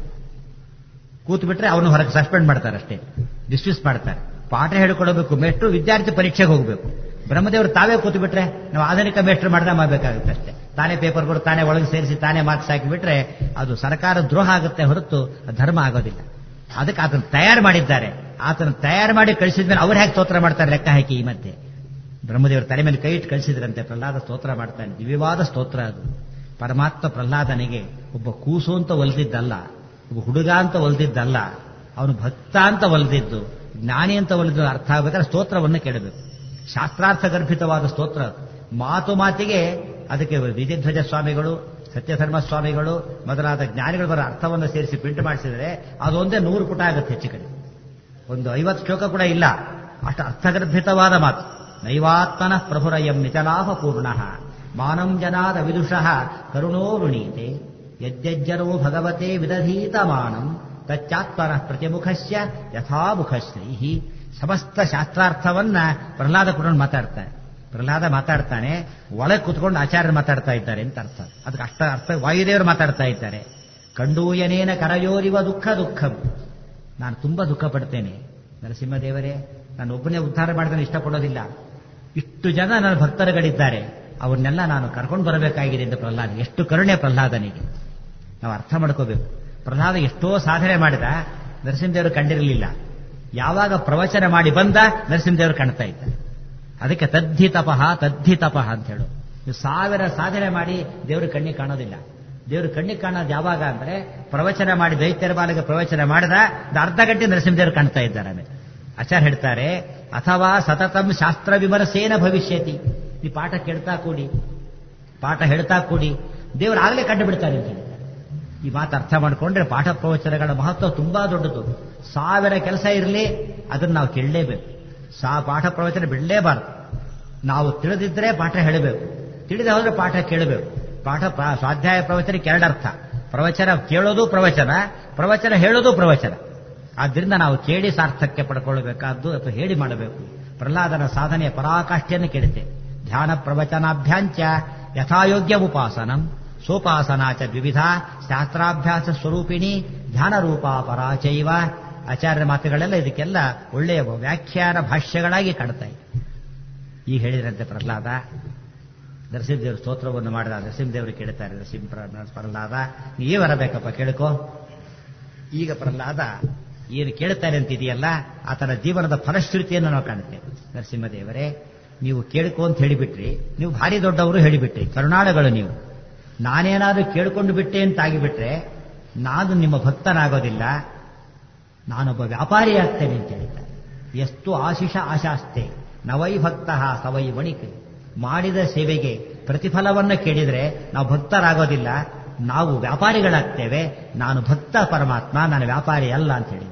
ಕೂತು ಬಿಟ್ರೆ ಅವನು ಹೊರಗೆ ಸಸ್ಪೆಂಡ್ ಮಾಡ್ತಾರೆ, ಅಷ್ಟೇ ಡಿಸ್ಮಿಸ್ ಮಾಡ್ತಾರೆ. ಪಾಠ ಹೇಳಿಕೊಡಬೇಕು ಮೇಷ್ಟ್ರು, ವಿದ್ಯಾರ್ಥಿ ಪರೀಕ್ಷೆಗೆ ಹೋಗಬೇಕು. ಬ್ರಹ್ಮದೇವರು ತಾವೇ ಕೂತು ಬಿಟ್ರೆ ನಾವು ಆಧುನಿಕ ಮೇಷ್ಟ್ರು ಮಾಡಿದ್ರೆ ಮಾಡಬೇಕಾಗುತ್ತೆ ಅಷ್ಟೇ. ತಾನೇ ಪೇಪರ್ ಕೊಡು, ತಾನೇ ಒಳಗೆ ಸೇರಿಸಿ, ತಾನೇ ಮಾರ್ಕ್ಸ್ ಹಾಕಿಬಿಟ್ರೆ ಅದು ಸರ್ಕಾರ ದ್ರೋಹ ಆಗುತ್ತೆ ಹೊರತು ಧರ್ಮ ಆಗೋದಿಲ್ಲ. ಅದಕ್ಕೆ ಆತನ ತಯಾರು ಮಾಡಿದ್ದಾರೆ. ಆತನ ತಯಾರು ಮಾಡಿ ಕಳಿಸಿದ್ಮೇಲೆ ಅವ್ರು ಹೇಗೆ ಸ್ತೋತ್ರ ಮಾಡ್ತಾರೆ ಲೆಕ್ಕ ಹಾಕಿ. ಈ ಮಧ್ಯೆ ಬ್ರಹ್ಮದೇವರು ತಲೆ ಮೇಲೆ ಕೈ ಇಟ್ಟು ಕಳಿಸಿದ್ರಂತೆ. ಪ್ರಹ್ಲಾದ ಸ್ತೋತ್ರ ಮಾಡ್ತಾನೆ. ದಿವ್ಯವಾದ ಸ್ತೋತ್ರ ಅದು. ಪರಮಾತ್ಮ ಪ್ರಹ್ಲಾದನಿಗೆ ಒಬ್ಬ ಕೂಸು ಅಂತ ಒಲಿದಿದ್ದಲ್ಲ, ಒಬ್ಬ ಹುಡುಗ ಅಂತ ಒಲಿದಿದ್ದಲ್ಲ, ಅವನು ಭಕ್ತ ಅಂತ ಒಲಿದಿದ್ದು, ಜ್ಞಾನಿ ಅಂತ ಒಲಿದ್ದು ಅರ್ಥ ಆಗಬೇಕಾದ್ರೆ ಸ್ತೋತ್ರವನ್ನು ಕೇಳಬೇಕು. ಶಾಸ್ತ್ರಾರ್ಥ ಗರ್ಭಿತವಾದ ಸ್ತೋತ್ರ. ಮಾತು ಮಾತಿಗೆ ಅದಕ್ಕೆ ವಿಜಯಧ್ವಜ ಸ್ವಾಮಿಗಳು, ಸತ್ಯಧರ್ಮ ಸ್ವಾಮಿಗಳು ಮೊದಲಾದ ಜ್ಞಾನಿಗಳು ಬರೋ ಅರ್ಥವನ್ನು ಸೇರಿಸಿ ಪ್ರಿಂಟ್ ಮಾಡಿಸಿದರೆ ಅದೊಂದೇ 100 ಪುಟ ಆಗುತ್ತೆ, ಹೆಚ್ಚು ಕಡೆ ಒಂದು 50 ಶ್ಲೋಕ ಕೂಡ ಇಲ್ಲ. ಅಷ್ಟು ಅರ್ಥಗರ್ಭಿತವಾದ ಮಾತು. ನೈವಾತ್ಮನ ಪ್ರಭುರಯಂ ನಿಚಲಾಹ ಪೂರ್ಣ ಮಾನಂ ಜನಾದ ವಿದುಷಃ ಕರುಣೋ ವೃಣೀತೆ ಯಜ್ಜನೋ ಭಗವತೆ ವಿದಧೀತ ಮಾನಂ ತಚ್ಚಾತ್ಮನ ಪ್ರತಿಮುಖಸ್ಯ ಯಥಾಮುಖಶ್ರೀ. ಸಮಸ್ತ ಶಾಸ್ತ್ರಾರ್ಥವನ್ನ ಪ್ರಹ್ಲಾದ ಕೂಡ ಮಾತಾಡ್ತಾನೆ. ಪ್ರಹ್ಲಾದ ಮಾತಾಡ್ತಾನೆ, ಒಳಗೆ ಕೂತ್ಕೊಂಡು ಆಚಾರ್ಯರು ಮಾತಾಡ್ತಾ ಇದ್ದಾರೆ ಅಂತ ಅರ್ಥ. ಅದಕ್ಕೆ ಅರ್ಥ ವಾಯುದೇವರು ಮಾತಾಡ್ತಾ ಇದ್ದಾರೆ. ಕಂಡೂಯನೇನ ಕರಯೋರಿವ ದುಃಖ ದುಃಖಂ. ನಾನು ತುಂಬಾ ದುಃಖ ಪಡ್ತೇನೆ ನರಸಿಂಹದೇವರೇ, ನಾನು ಒಬ್ಬನೇ ಉದ್ಧಾರ ಮಾಡಿದ್ರೆ ಇಷ್ಟಪಡೋದಿಲ್ಲ. ಇಷ್ಟು ಜನ ನನ್ನ ಭಕ್ತರುಗಳಿದ್ದಾರೆ, ಅವ್ರನ್ನೆಲ್ಲ ನಾನು ಕರ್ಕೊಂಡು ಬರಬೇಕಾಗಿದೆ ಅಂತ ಪ್ರಹ್ಲಾದ. ಎಷ್ಟು ಕರುಣೆ ಪ್ರಹ್ಲಾದನಿಗೆ, ನಾವು ಅರ್ಥ ಮಾಡ್ಕೋಬೇಕು. ಪ್ರಹ್ಲಾದ ಎಷ್ಟೋ ಸಾಧನೆ ಮಾಡಿದ, ನರಸಿಂಹದೇವರು ಕಂಡಿರಲಿಲ್ಲ. ಯಾವಾಗ ಪ್ರವಚನ ಮಾಡಿ ಬಂದ ನರಸಿಂಹದೇವರು ಕಾಣ್ತಾ ಇದ್ದ. ಅದಕ್ಕೆ ತದ್ಧಿ ತಪಃ ಅಂತ ಹೇಳು. ನೀವು 1000 ಸಾಧನೆ ಮಾಡಿ ದೇವರು ಕಣ್ಣಿಗೆ ಕಾಣೋದಿಲ್ಲ. ದೇವರು ಕಣ್ಣಿಗೆ ಕಾಣೋದು ಯಾವಾಗ ಅಂದ್ರೆ ಪ್ರವಚನ ಮಾಡಿ ದೈತ್ಯರ ಬಾಲಿಗೆ ಪ್ರವಚನ ಮಾಡಿದ ಅರ್ಧ ಗಂಟೆ ನರಸಿಂಹದೇವರು ಕಾಣ್ತಾ ಇದ್ದಾರೆ. ಆಮೇಲೆ ಆಚಾರ್ಯ ಹೇಳ್ತಾರೆ, ಅಥವಾ ಸತತಂ ಶಾಸ್ತ್ರ ವಿಮರ್ಶೇನ ಭವಿಷ್ಯತಿ. ಈ ಪಾಠ ಹೇಳ್ತಾ ಕೂಡಿ ದೇವರು ಆಗಲೇ ಕಂಡು ಬಿಡ್ತಾರೆ ಅಂತ ಹೇಳ್ತಾರೆ. ಈ ಮಾತು ಅರ್ಥ ಮಾಡಿಕೊಂಡ್ರೆ ಪಾಠ ಪ್ರವಚನಗಳ ಮಹತ್ವ ತುಂಬಾ ದೊಡ್ಡದು. 1000 ಕೆಲಸ ಇರಲಿ, ಅದನ್ನು ನಾವು ಕೇಳಲೇಬೇಕು. ಪಾಠ ಪ್ರವಚನ ಬಿಡಲೇಬಾರದು. ನಾವು ತಿಳಿದಿದ್ರೆ ಪಾಠ ಹೇಳಬೇಕು, ತಿಳಿದ ಹೋದ್ರೆ ಪಾಠ ಕೇಳಬೇಕು. ಸ್ವಾಧ್ಯಾಯ ಪ್ರವಚನಕ್ಕೆ 2 ಅರ್ಥ. ಪ್ರವಚನ ಕೇಳೋದು ಪ್ರವಚನ, ಪ್ರವಚನ ಹೇಳೋದು ಪ್ರವಚನ. ಆದ್ದರಿಂದ ನಾವು ಕೇಳಿ ಸಾರ್ಥಕ್ಯ ಪಡ್ಕೊಳ್ಬೇಕಾದ್ದು ಅಥವಾ ಹೇಳಿ ಮಾಡಬೇಕು. ಪ್ರಹ್ಲಾದನ ಸಾಧನೆಯ ಪರಾಕಾಷ್ಠೆಯನ್ನು ಕೇಳುತ್ತೆ. ಧ್ಯಾನ ಪ್ರವಚನಾಭ್ಯಾಂಚ ಯಥಾಯೋಗ್ಯ ಉಪಾಸನಂ ಸೋಪಾಸನಾಚ ದ್ವಿವಿಧ ಶಾಸ್ತ್ರಾಭ್ಯಾಸ ಸ್ವರೂಪಿಣಿ ಧ್ಯಾನ ರೂಪಾ ಪರಾಚೈವ. ಆಚಾರ್ಯರ ಮಾತುಗಳೆಲ್ಲ ಇದಕ್ಕೆಲ್ಲ ಒಳ್ಳೆಯ ವ್ಯಾಖ್ಯಾನ ಭಾಷ್ಯಗಳಾಗಿ ಕಾಣ್ತಾ ಇದೆ. ಈಗ ಹೇಳಿದ್ರಂತೆ ಪ್ರಹ್ಲಾದ ನರಸಿಂಹದೇವರು ಸ್ತೋತ್ರವನ್ನು ಮಾಡಿದ. ನರಸಿಂಹದೇವರು ಕೇಳ್ತಾರೆ, ಪ್ರಹ್ಲಾದ ನೀವೇ ಬರಬೇಕಪ್ಪ, ಕೇಳ್ಕೋ. ಈಗ ಪ್ರಹ್ಲಾದ ಏನು ಕೇಳ್ತಾರೆ ಅಂತಿದೆಯಲ್ಲ, ಆತನ ಜೀವನದ ಫಲಶ್ರುತಿಯನ್ನು ನಾವು ಕಾಣುತ್ತೇವೆ. ನರಸಿಂಹದೇವರೇ, ನೀವು ಕೇಳ್ಕೊ ಅಂತ ಹೇಳಿಬಿಟ್ರಿ, ನೀವು ಭಾರಿ ದೊಡ್ಡವರು ಹೇಳಿಬಿಟ್ರಿ, ಕರುಣಾಳುಗಳು ನೀವು. ನಾನೇನಾದ್ರೂ ಕೇಳ್ಕೊಂಡು ಬಿಟ್ಟೆ ಅಂತಾಗಿಬಿಟ್ರೆ ನಾನು ನಿಮ್ಮ ಭಕ್ತನಾಗೋದಿಲ್ಲ, ನಾನೊಬ್ಬ ವ್ಯಾಪಾರಿ ಆಗ್ತೇನೆ ಅಂತ ಹೇಳಿದ್ದಾರೆ. ಎಷ್ಟು ಆಶಿಷ ಆಶಾಸ್ತೆ ನವೈ ಭಕ್ತ ಸವೈ ವಣಿಕ್. ಮಾಡಿದ ಸೇವೆಗೆ ಪ್ರತಿಫಲವನ್ನು ಕೇಳಿದ್ರೆ ನಾವು ಭಕ್ತರಾಗೋದಿಲ್ಲ, ನಾವು ವ್ಯಾಪಾರಿಗಳಾಗ್ತೇವೆ. ನಾನು ಭಕ್ತ ಪರಮಾತ್ಮ, ನಾನು ವ್ಯಾಪಾರಿ ಅಲ್ಲ ಅಂತ ಹೇಳಿದ.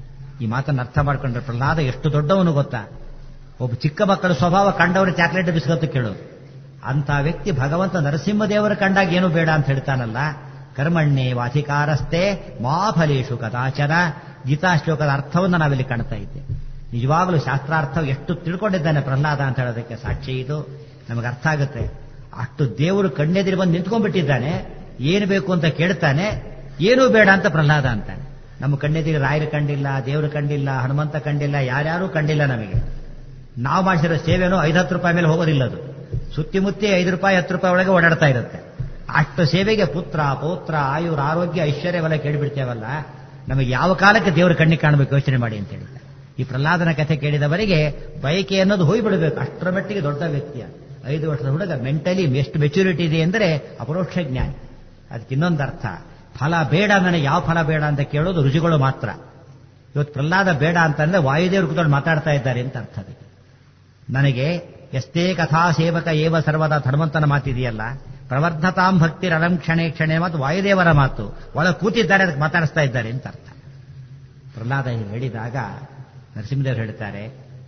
ಈ ಮಾತನ್ನು ಅರ್ಥ ಮಾಡ್ಕೊಂಡ್ರೆ ಪ್ರಹ್ಲಾದ ಎಷ್ಟು ದೊಡ್ಡವನು ಗೊತ್ತಾ. ಒಬ್ಬ ಚಿಕ್ಕ ಮಕ್ಕಳ ಸ್ವಭಾವ ಕಂಡವರು ಚಾಕ್ಲೇಟ್ ಬಿಸ್ಕತ್ತು ಕೇಳೋದು. ಅಂತ ವ್ಯಕ್ತಿ ಭಗವಂತ ನರಸಿಂಹದೇವರ ಕಂಡಾಗ ಏನು ಬೇಡ ಅಂತ ಹೇಳ್ತಾನಲ್ಲ. ಕರ್ಮಣ್ಣೇ ವಾಧಿಕಾರಸ್ಥೆ ಮಾ ಫಲೇಶು ಕದಾಚನ. ಗೀತಾ ಶ್ಲೋಕದ ಅರ್ಥವನ್ನು ನಾವಿಲ್ಲಿ ಕಾಣ್ತಾ ಇದ್ದೇವೆ. ನಿಜವಾಗಲೂ ಶಾಸ್ತ್ರಾರ್ಥ ಎಷ್ಟು ತಿಳ್ಕೊಂಡಿದ್ದಾನೆ ಪ್ರಹ್ಲಾದ ಅಂತ ಹೇಳೋದಕ್ಕೆ ಸಾಕ್ಷಿ ಇದು. ನಮಗೆ ಅರ್ಥ ಆಗುತ್ತೆ. ಅಷ್ಟು ದೇವರು ಕಣ್ಣೆದಿರಿ ಬಂದು ನಿಂತ್ಕೊಂಡ್ಬಿಟ್ಟಿದ್ದಾನೆ. ಏನು ಬೇಕು ಅಂತ ಕೇಳ್ತಾನೆ, ಏನೂ ಬೇಡ ಅಂತ ಪ್ರಹ್ಲಾದ ಅಂತಾನೆ. ನಮ್ಮ ಕಣ್ಣೆದಿರಿ ರಾಯರು ಕಂಡಿಲ್ಲ, ದೇವರು ಕಂಡಿಲ್ಲ, ಹನುಮಂತ ಕಂಡಿಲ್ಲ, ಯಾರ್ಯಾರೂ ಕಂಡಿಲ್ಲ. ನಮಗೆ ನಾವು ಮಾಡಿಸಿರೋ ಸೇವೆನೂ 5-10 ರೂಪಾಯಿ ಮೇಲೆ ಹೋಗೋದಿಲ್ಲ. ಅದು ಸುತ್ತಿಮುತ್ತಿ 5 ರೂಪಾಯಿ 10 ರೂಪಾಯಿ ಒಳಗೆ ಓಡಾಡ್ತಾ ಇರುತ್ತೆ. ಅಷ್ಟು ಸೇವೆಗೆ ಪುತ್ರ ಪೌತ್ರ ಆಯುರ್ ಆರೋಗ್ಯ ಐಶ್ವರ್ಯವೆಲ್ಲ ಕೇಳಿಬಿಡ್ತೇವಲ್ಲ. ನಮಗೆ ಯಾವ ಕಾಲಕ್ಕೆ ದೇವರು ಕಣ್ಣಿಗೆ ಕಾಣಬೇಕು ಯೋಚನೆ ಮಾಡಿ ಅಂತ ಹೇಳ್ತಾರೆ. ಈ ಪ್ರಹ್ಲಾದನ ಕಥೆ ಕೇಳಿದವರಿಗೆ ಬಯಕೆ ಅನ್ನೋದು ಹೋಗಿಬಿಡಬೇಕು. ಅಷ್ಟರ ಮಟ್ಟಿಗೆ ದೊಡ್ಡ ವ್ಯಕ್ತಿಯ 5 ವರ್ಷದ ಹುಡುಗ ಮೆಂಟಲಿ ಎಷ್ಟು ಮೆಚುರಿಟಿ ಇದೆ ಅಂದರೆ ಅಪರೋಕ್ಷ ಜ್ಞಾನಿ. ಅದಕ್ಕೆ ಇನ್ನೊಂದು ಅರ್ಥ, ಫಲ ಬೇಡ, ನನಗೆ ಯಾವ ಫಲ ಬೇಡ ಅಂತ ಕೇಳೋದು ರುಚಿಗಳು ಮಾತ್ರ. ಇವತ್ತು ಪ್ರಹ್ಲಾದ ಬೇಡ ಅಂತಂದ್ರೆ ವಾಯುದೇವರು ಕೂತ್ಕೊಂಡು ಮಾತಾಡ್ತಾ ಇದ್ದಾರೆ ಅಂತ ಅರ್ಥ. ಅದಕ್ಕೆ ನನಗೆ ಎಷ್ಟೇ ಕಥಾ ಸೇವಕ ಏವ ಸರ್ವದ ಹನುಮಂತನ ಮಾತಿದೆಯಲ್ಲ, ಪ್ರವರ್ಧತಾಂ ಭಕ್ತಿರ್ ಅಲಂ ಕ್ಷಣೆ ಕ್ಷಣೆ ಮಾತು ವಾಯುದೇವರ ಮಾತು. ಒಳ ಕೂತಿದ್ದಾರೆ, ಅದಕ್ಕೆ ಮಾತಾಡಿಸ್ತಾ ಇದ್ದಾರೆ ಅಂತ ಅರ್ಥ. ಪ್ರಹ್ಲಾದ ಹೇಳಿದಾಗ ನರಸಿಂಹದೇವರು ಹೇಳ್ತಾರೆ,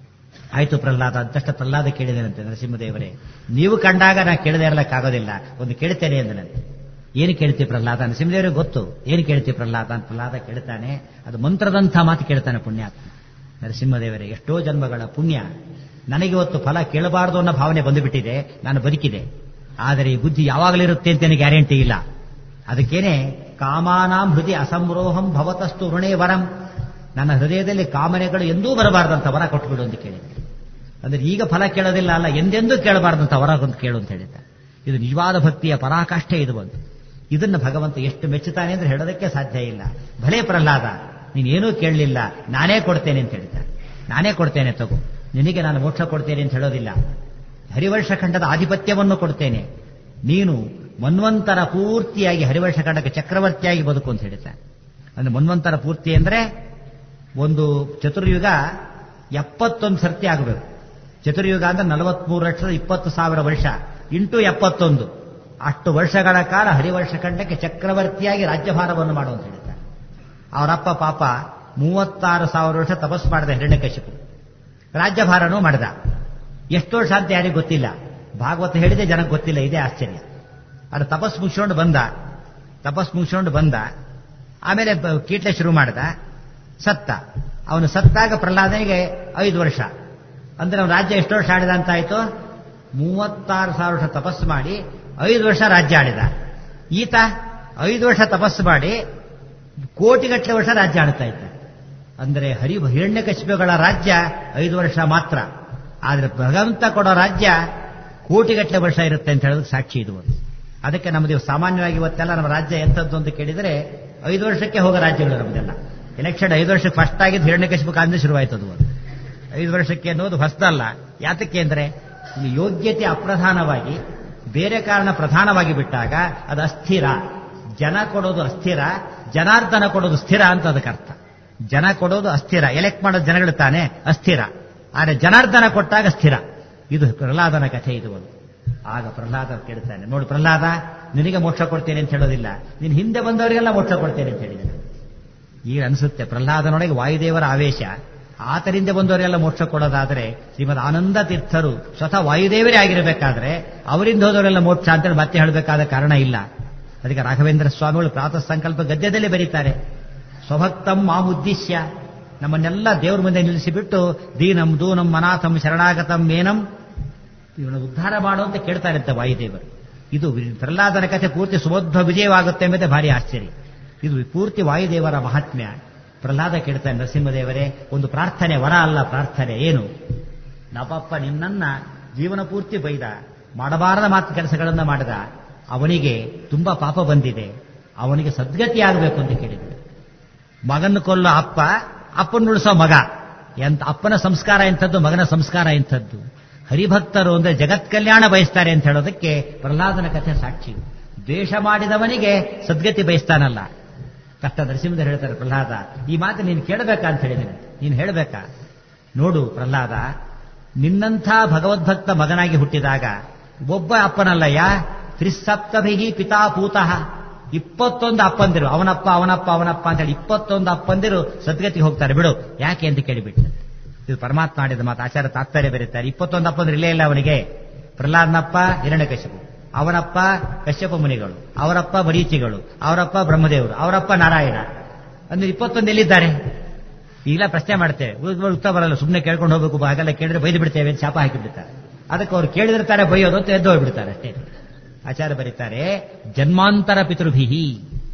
ಆಯ್ತು ಪ್ರಹ್ಲಾದ ಅಂತಷ್ಟು ಪ್ರಹ್ಲಾದ ಕೇಳಿದೇನಂತೆ. ನರಸಿಂಹದೇವರೇ, ನೀವು ಕಂಡಾಗ ನಾ ಕೇಳದೆ ಇರಲಿಕ್ಕಾಗೋದಿಲ್ಲ, ಒಂದು ಕೇಳ್ತೇನೆ ಎಂದನಂತೆ. ಏನು ಕೇಳ್ತೀವಿ ಪ್ರಹ್ಲಾದ? ನರಸಿಂಹದೇವರಿಗೆ ಗೊತ್ತು ಏನು ಕೇಳ್ತೀವಿ ಪ್ರಹ್ಲಾದ ಅಂತ. ಪ್ರಹ್ಲಾದ ಕೇಳ್ತಾನೆ, ಅದು ಮಂತ್ರದಂಥ ಮಾತು ಕೇಳ್ತಾನೆ ಪುಣ್ಯಾತ್ಮ. ನರಸಿಂಹದೇವರೇ, ಎಷ್ಟೋ ಜನ್ಮಗಳ ಪುಣ್ಯ ನನಗಿವತ್ತು ಫಲ ಕೇಳಬಾರದು ಅನ್ನೋ ಭಾವನೆ ಬಂದುಬಿಟ್ಟಿದೆ. ನಾನು ಬದುಕಿದೆ, ಆದರೆ ಈ ಬುದ್ಧಿ ಯಾವಾಗಲಿರುತ್ತೆ ಅಂತ ನನಗೆ ಗ್ಯಾರಂಟಿ ಇಲ್ಲ. ಅದಕ್ಕೇನೆ ಕಾಮಾನಾಂ ಹೃದಯ ಅಸಂರೋಹಂ ಭವತಸ್ತು ಋಣೇ ವರಂ. ನನ್ನ ಹೃದಯದಲ್ಲಿ ಕಾಮನೆಗಳು ಎಂದೂ ಬರಬಾರ್ದಂತ ವರ ಕೊಟ್ಬಿಡು ಅಂತ ಕೇಳಿದ್ದೆ. ಅಂದ್ರೆ ಈಗ ಫಲ ಕೇಳೋದಿಲ್ಲ ಅಲ್ಲ, ಎಂದೆಂದೂ ಕೇಳಬಾರ್ದಂತ ವರ ಅಂತ ಕೇಳು ಅಂತ ಹೇಳಿದ್ದ. ಇದು ನಿಜವಾದ ಭಕ್ತಿಯ ಪರಾಕಾಷ್ಠೆ. ಇದು ಬಂತು. ಇದನ್ನು ಭಗವಂತ ಎಷ್ಟು ಮೆಚ್ಚುತ್ತಾನೆ ಅಂದ್ರೆ ಹೇಳೋದಕ್ಕೆ ಸಾಧ್ಯ ಇಲ್ಲ. ಭಲೇ ಪ್ರಹ್ಲಾದ, ನೀನೇನೂ ಕೇಳಲಿಲ್ಲ, ನಾನೇ ಕೊಡ್ತೇನೆ ಅಂತ ಹೇಳ್ತಾರೆ. ನಾನೇ ಕೊಡ್ತೇನೆ ತಗೋ, ನಿನಗೆ ನಾನು ಮೋಕ್ಷ ಕೊಡ್ತೇನೆ ಅಂತ ಹೇಳೋದಿಲ್ಲ. ಹರಿವರ್ಷ ಖಂಡದ ಆಧಿಪತ್ಯವನ್ನು ಕೊಡ್ತೇನೆ. ನೀನು ಮನ್ವಂತರ ಪೂರ್ತಿಯಾಗಿ ಹರಿವರ್ಷ ಖಂಡಕ್ಕೆ ಚಕ್ರವರ್ತಿಯಾಗಿ ಬದುಕು ಅಂತ ಹೇಳ್ತಾರೆ. ಅಂದ್ರೆ ಮನ್ವಂತರ ಪೂರ್ತಿ ಅಂದ್ರೆ ಒಂದು ಚತುರ್ಯುಗ 71 ಸರ್ತಿ ಆಗಬೇಕು. ಚತುರ್ಯುಗ ಅಂದ್ರೆ 43,20,000 ವರ್ಷ ಇಂಟು 71, ಅಷ್ಟು ವರ್ಷಗಳ ಕಾಲ ಹರಿವರ್ಷ ಖಂಡಕ್ಕೆ ಚಕ್ರವರ್ತಿಯಾಗಿ ರಾಜ್ಯಭಾರವನ್ನು ಮಾಡುವಂತ ಹೇಳ್ತಾರೆ. ಅವರಪ್ಪ ಪಾಪ 36,000 ವರ್ಷ ತಪಸ್ಸು ಮಾಡಿದ ಹಿರಣ್ಯಕಶಿಪು, ರಾಜ್ಯಭಾರನೂ ಮಾಡಿದ. ಎಷ್ಟು ವರ್ಷ ಅಂತ ಯಾರಿಗೂ ಗೊತ್ತಿಲ್ಲ, ಭಾಗವತ ಹೇಳಿದೆ ಜನಕ್ಕೆ ಗೊತ್ತಿಲ್ಲ, ಇದೇ ಆಶ್ಚರ್ಯ. ಅದು ತಪಸ್ಸು ಮುಗಿಸ್ಕೊಂಡು ಬಂದ ಆಮೇಲೆ ಕೀಟ್ಲೆ ಶುರು ಮಾಡಿದ, ಸತ್ತ. ಅವನು ಸತ್ತಾಗ ಪ್ರಹ್ಲಾದನಿಗೆ 5 ವರ್ಷ, ಅಂದ್ರೆ ಅವನ ರಾಜ್ಯ ಎಷ್ಟು ವರ್ಷ ಆಡಿದ ಅಂತ ಆಯ್ತು? 36,000 ವರ್ಷ ತಪಸ್ಸು ಮಾಡಿ 5 ವರ್ಷ ರಾಜ್ಯ ಆಡಿದ. ಈತ 5 ವರ್ಷ ತಪಸ್ಸು ಮಾಡಿ ಕೋಟಿಗಟ್ಟಲೆ ವರ್ಷ ರಾಜ್ಯ ಆಡ್ತಾ ಇದ್ದ. ಅಂದ್ರೆ ಹಿರಣ್ಯಕಶಿಪುಗಳ ರಾಜ್ಯ 5 ವರ್ಷ ಮಾತ್ರ, ಆದ್ರೆ ಭಗವಂತ ಕೊಡೋ ರಾಜ್ಯ ಕೋಟಿಗಟ್ಟಲೆ ವರ್ಷ ಇರುತ್ತೆ ಅಂತ ಹೇಳೋದಕ್ಕೆ ಸಾಕ್ಷಿ ಇದು. ಅದಕ್ಕೆ ನಮ್ಮದು ಸಾಮಾನ್ಯವಾಗಿ ಇವತ್ತೆಲ್ಲ ನಮ್ಮ ರಾಜ್ಯ ಎಂಥದ್ದು ಅಂತ ಕೇಳಿದರೆ 5 ವರ್ಷಕ್ಕೆ ಹೋಗೋ ರಾಜ್ಯಗಳು ನಮ್ಮದೆಲ್ಲ. ಎಲೆಕ್ಷನ್ 5 ವರ್ಷಕ್ಕೆ ಫಸ್ಟ್ ಆಗಿದ್ದು ಹಿರಣ್ಯಕಶಿಪು ಕಾಲದಿಂದ ಶುರುವಾಯ್ತು. ಅದು 5 ವರ್ಷಕ್ಕೆ ಅನ್ನೋದು ಹೊಸದಲ್ಲ. ಯಾತಕ್ಕೆ ಅಂದ್ರೆ ಯೋಗ್ಯತೆ ಅಪ್ರಧಾನವಾಗಿ ಬೇರೆ ಕಾರಣ ಪ್ರಧಾನವಾಗಿ ಬಿಟ್ಟಾಗ ಅದು ಅಸ್ಥಿರ. ಜನ ಕೊಡೋದು ಅಸ್ಥಿರ, ಜನಾರ್ದನ ಕೊಡೋದು ಸ್ಥಿರ ಅಂತ ಅದಕ್ಕೆ ಅರ್ಥ. ಜನ ಕೊಡೋದು ಅಸ್ಥಿರ, ಎಲೆಕ್ಟ್ ಮಾಡೋದು ಜನಗಳು ತಾನೆ ಅಸ್ಥಿರ, ಆದರೆ ಜನಾರ್ದನ ಕೊಟ್ಟಾಗ ಸ್ಥಿರ. ಇದು ಪ್ರಹ್ಲಾದನ ಕಥೆ ಇದು. ಆಗ ಪ್ರಹ್ಲಾದ ಕೇಳ್ತಾನೆ, ನೋಡು ಪ್ರಹ್ಲಾದ, ನಿನಗೆ ಮೋಕ್ಷ ಕೊಡ್ತೇನೆ ಅಂತ ಹೇಳೋದಿಲ್ಲ, ನೀನು ಹಿಂದೆ ಬಂದವರಿಗೆಲ್ಲ ಮೋಕ್ಷ ಕೊಡ್ತೇನೆ ಅಂತ ಹೇಳಿದ್ದಾನೆ. ಈಗ ಅನಿಸುತ್ತೆ ಪ್ರಹ್ಲಾದನೊಳಗೆ ವಾಯುದೇವರ ಆವೇಶ, ಆತರಿಂದ ಬಂದವರೆಲ್ಲ ಮೋಕ್ಷ ಕೊಡೋದಾದರೆ ಶ್ರೀಮದ್ ಆನಂದ ತೀರ್ಥರು ಸ್ವತಃ ವಾಯುದೇವರೇ ಆಗಿರಬೇಕಾದ್ರೆ ಅವರಿಂದ ಹೋದವರೆಲ್ಲ ಮೋಕ್ಷ ಅಂತೇಳಿ ಮತ್ತೆ ಹೇಳಬೇಕಾದ ಕಾರಣ ಇಲ್ಲ. ಅದಕ್ಕೆ ರಾಘವೇಂದ್ರ ಸ್ವಾಮಿಗಳು ಪ್ರಾತಃ ಸಂಕಲ್ಪ ಗದ್ಯದಲ್ಲಿ ಬರೀತಾರೆ, ಸ್ವಭಕ್ತಂ ಮಾಮುದ್ದೇಶ್ಯ, ನಮ್ಮನ್ನೆಲ್ಲ ದೇವ್ರ ಮುಂದೆ ನಿಲ್ಲಿಸಿಬಿಟ್ಟು ದೀನಂ ದೂನಂ ಅನಾಥಂ ಶರಣಾಗತಂ ಮೇನಂ, ಇವನು ಉದ್ಧಾರ ಮಾಡು ಅಂತ ಕೇಳ್ತಾರೆ ಅಂತ ವಾಯುದೇವರು. ಇದು ಪ್ರಹ್ಲಾದನ ಕಥೆ ಪೂರ್ತಿ ಸುಬೋಧ ವಿಜಯವಾಗುತ್ತೆ ಎಂಬುದೇ ಭಾರಿ ಆಶ್ಚರ್ಯ. ಇದು ಪೂರ್ತಿ ವಾಯುದೇವರ ಮಹಾತ್ಮ್ಯ. ಪ್ರಹ್ಲಾದ ಕೇಳ್ತಾನೆ, ನರಸಿಂಹದೇವರೇ ಒಂದು ಪ್ರಾರ್ಥನೆ, ವರ ಅಲ್ಲ ಪ್ರಾರ್ಥನೆ. ಏನು? ನಮ್ಮಪ್ಪ ನಿನ್ನನ್ನ ಜೀವನ ಪೂರ್ತಿ ಬೈದ, ಮಾಡಬಾರದ ಮಾತು ಕೆಲಸಗಳನ್ನ ಮಾಡಿದ, ಅವನಿಗೆ ತುಂಬಾ ಪಾಪ ಬಂದಿದೆ, ಅವನಿಗೆ ಸದ್ಗತಿ ಆಗಬೇಕು ಅಂತ ಕೇಳಿದ್ರು. ಮಗನ ಕೊಲ್ಲೋ ಅಪ್ಪ, ಅಪ್ಪನ ನುಡಿಸೋ ಮಗ, ಎಂತ ಅಪ್ಪನ ಸಂಸ್ಕಾರ ಎಂಥದ್ದು, ಮಗನ ಸಂಸ್ಕಾರ ಎಂಥದ್ದು. ಹರಿಭಕ್ತರು ಅಂದ್ರೆ ಜಗತ್ ಕಲ್ಯಾಣ ಬಯಸ್ತಾರೆ ಅಂತ ಹೇಳೋದಕ್ಕೆ ಪ್ರಹ್ಲಾದನ ಕಥೆ ಸಾಕ್ಷಿ. ದ್ವೇಷ ಮಾಡಿದವನಿಗೆ ಸದ್ಗತಿ ಬಯಸ್ತಾನಲ್ಲ. ಕಷ್ಟ ನರಸಿಂಹದೇವರು ಹೇಳ್ತಾರೆ, ಪ್ರಹ್ಲಾದ ಈ ಮಾತು ನೀನು ಕೇಳಬೇಕಾ ಅಂತ ಹೇಳಿದ್ದೀನಿ, ನೀನು ಹೇಳಬೇಕಾ? ನೋಡು ಪ್ರಹ್ಲಾದ, ನಿನ್ನಂಥ ಭಗವದ್ಭಕ್ತ ಮಗನಾಗಿ ಹುಟ್ಟಿದಾಗ ಒಬ್ಬ ಅಪ್ಪನಲ್ಲಯ್ಯ, ತ್ರಿಸಪ್ತಭಿಹಿ ಪಿತಾಪೂತಃ, 21 ಅಪ್ಪಂದಿರು, ಅವನಪ್ಪ ಅವನಪ್ಪ ಅವನಪ್ಪ ಅಂತ ಹೇಳಿ 21 ಅಪ್ಪಂದಿರು ಸದ್ಗತಿಗೆ ಹೋಗ್ತಾರೆ ಬಿಡು, ಯಾಕೆ ಅಂತ ಕೇಳಿಬಿಟ್ಟು. ಇದು ಪರಮಾತ್ಮ ಆಡಿದ ಮಾತು. ಆಚಾರ್ಯ ತಾತ್ಪರ್ಯ ಬರೀತಾರೆ, 21 ಅಪ್ಪಂದಿರು ಇಲ್ಲೇ ಇಲ್ಲ ಅವನಿಗೆ. ಪ್ರಹ್ಲಾದನಪ್ಪ ಹಿರಣ್ಯಕಶಿಪು, ಅವನಪ್ಪ ಕಶ್ಯಪ ಮುನಿಗಳು, ಅವರಪ್ಪ ಮರೀಚಿಗಳು, ಅವರಪ್ಪ ಬ್ರಹ್ಮದೇವರು, ಅವರಪ್ಪ ನಾರಾಯಣ, ಅಂದ್ರೆ 21 ಎಲ್ಲಿದ್ದಾರೆ? ಈಗಲ ಪ್ರಶ್ನೆ ಮಾಡ್ತೇವೆ, ಉತ್ತರ ಬರಲ್ಲ, ಸುಮ್ಮನೆ ಕೇಳ್ಕೊಂಡು ಹೋಗ್ಬೇಕು, ಹಾಗೆಲ್ಲ ಕೇಳಿದ್ರೆ ಬೈದು ಬಿಡ್ತೇವೆ ಅಂತ ಶಾಪ ಹಾಕಿಬಿಡ್ತಾರೆ. ಅದಕ್ಕೆ ಅವ್ರು ಕೇಳಿದಿರ್ತಾರೆ ಬೈಯೋದು ಅಂತ ಎದ್ದು ಹೋಗ್ಬಿಡ್ತಾರೆ ಅಷ್ಟೇ. ಆಚಾರ್ಯ ಬರೀತಾರೆ, ಜನ್ಮಾಂತರ ಪಿತೃಭಿಹಿ,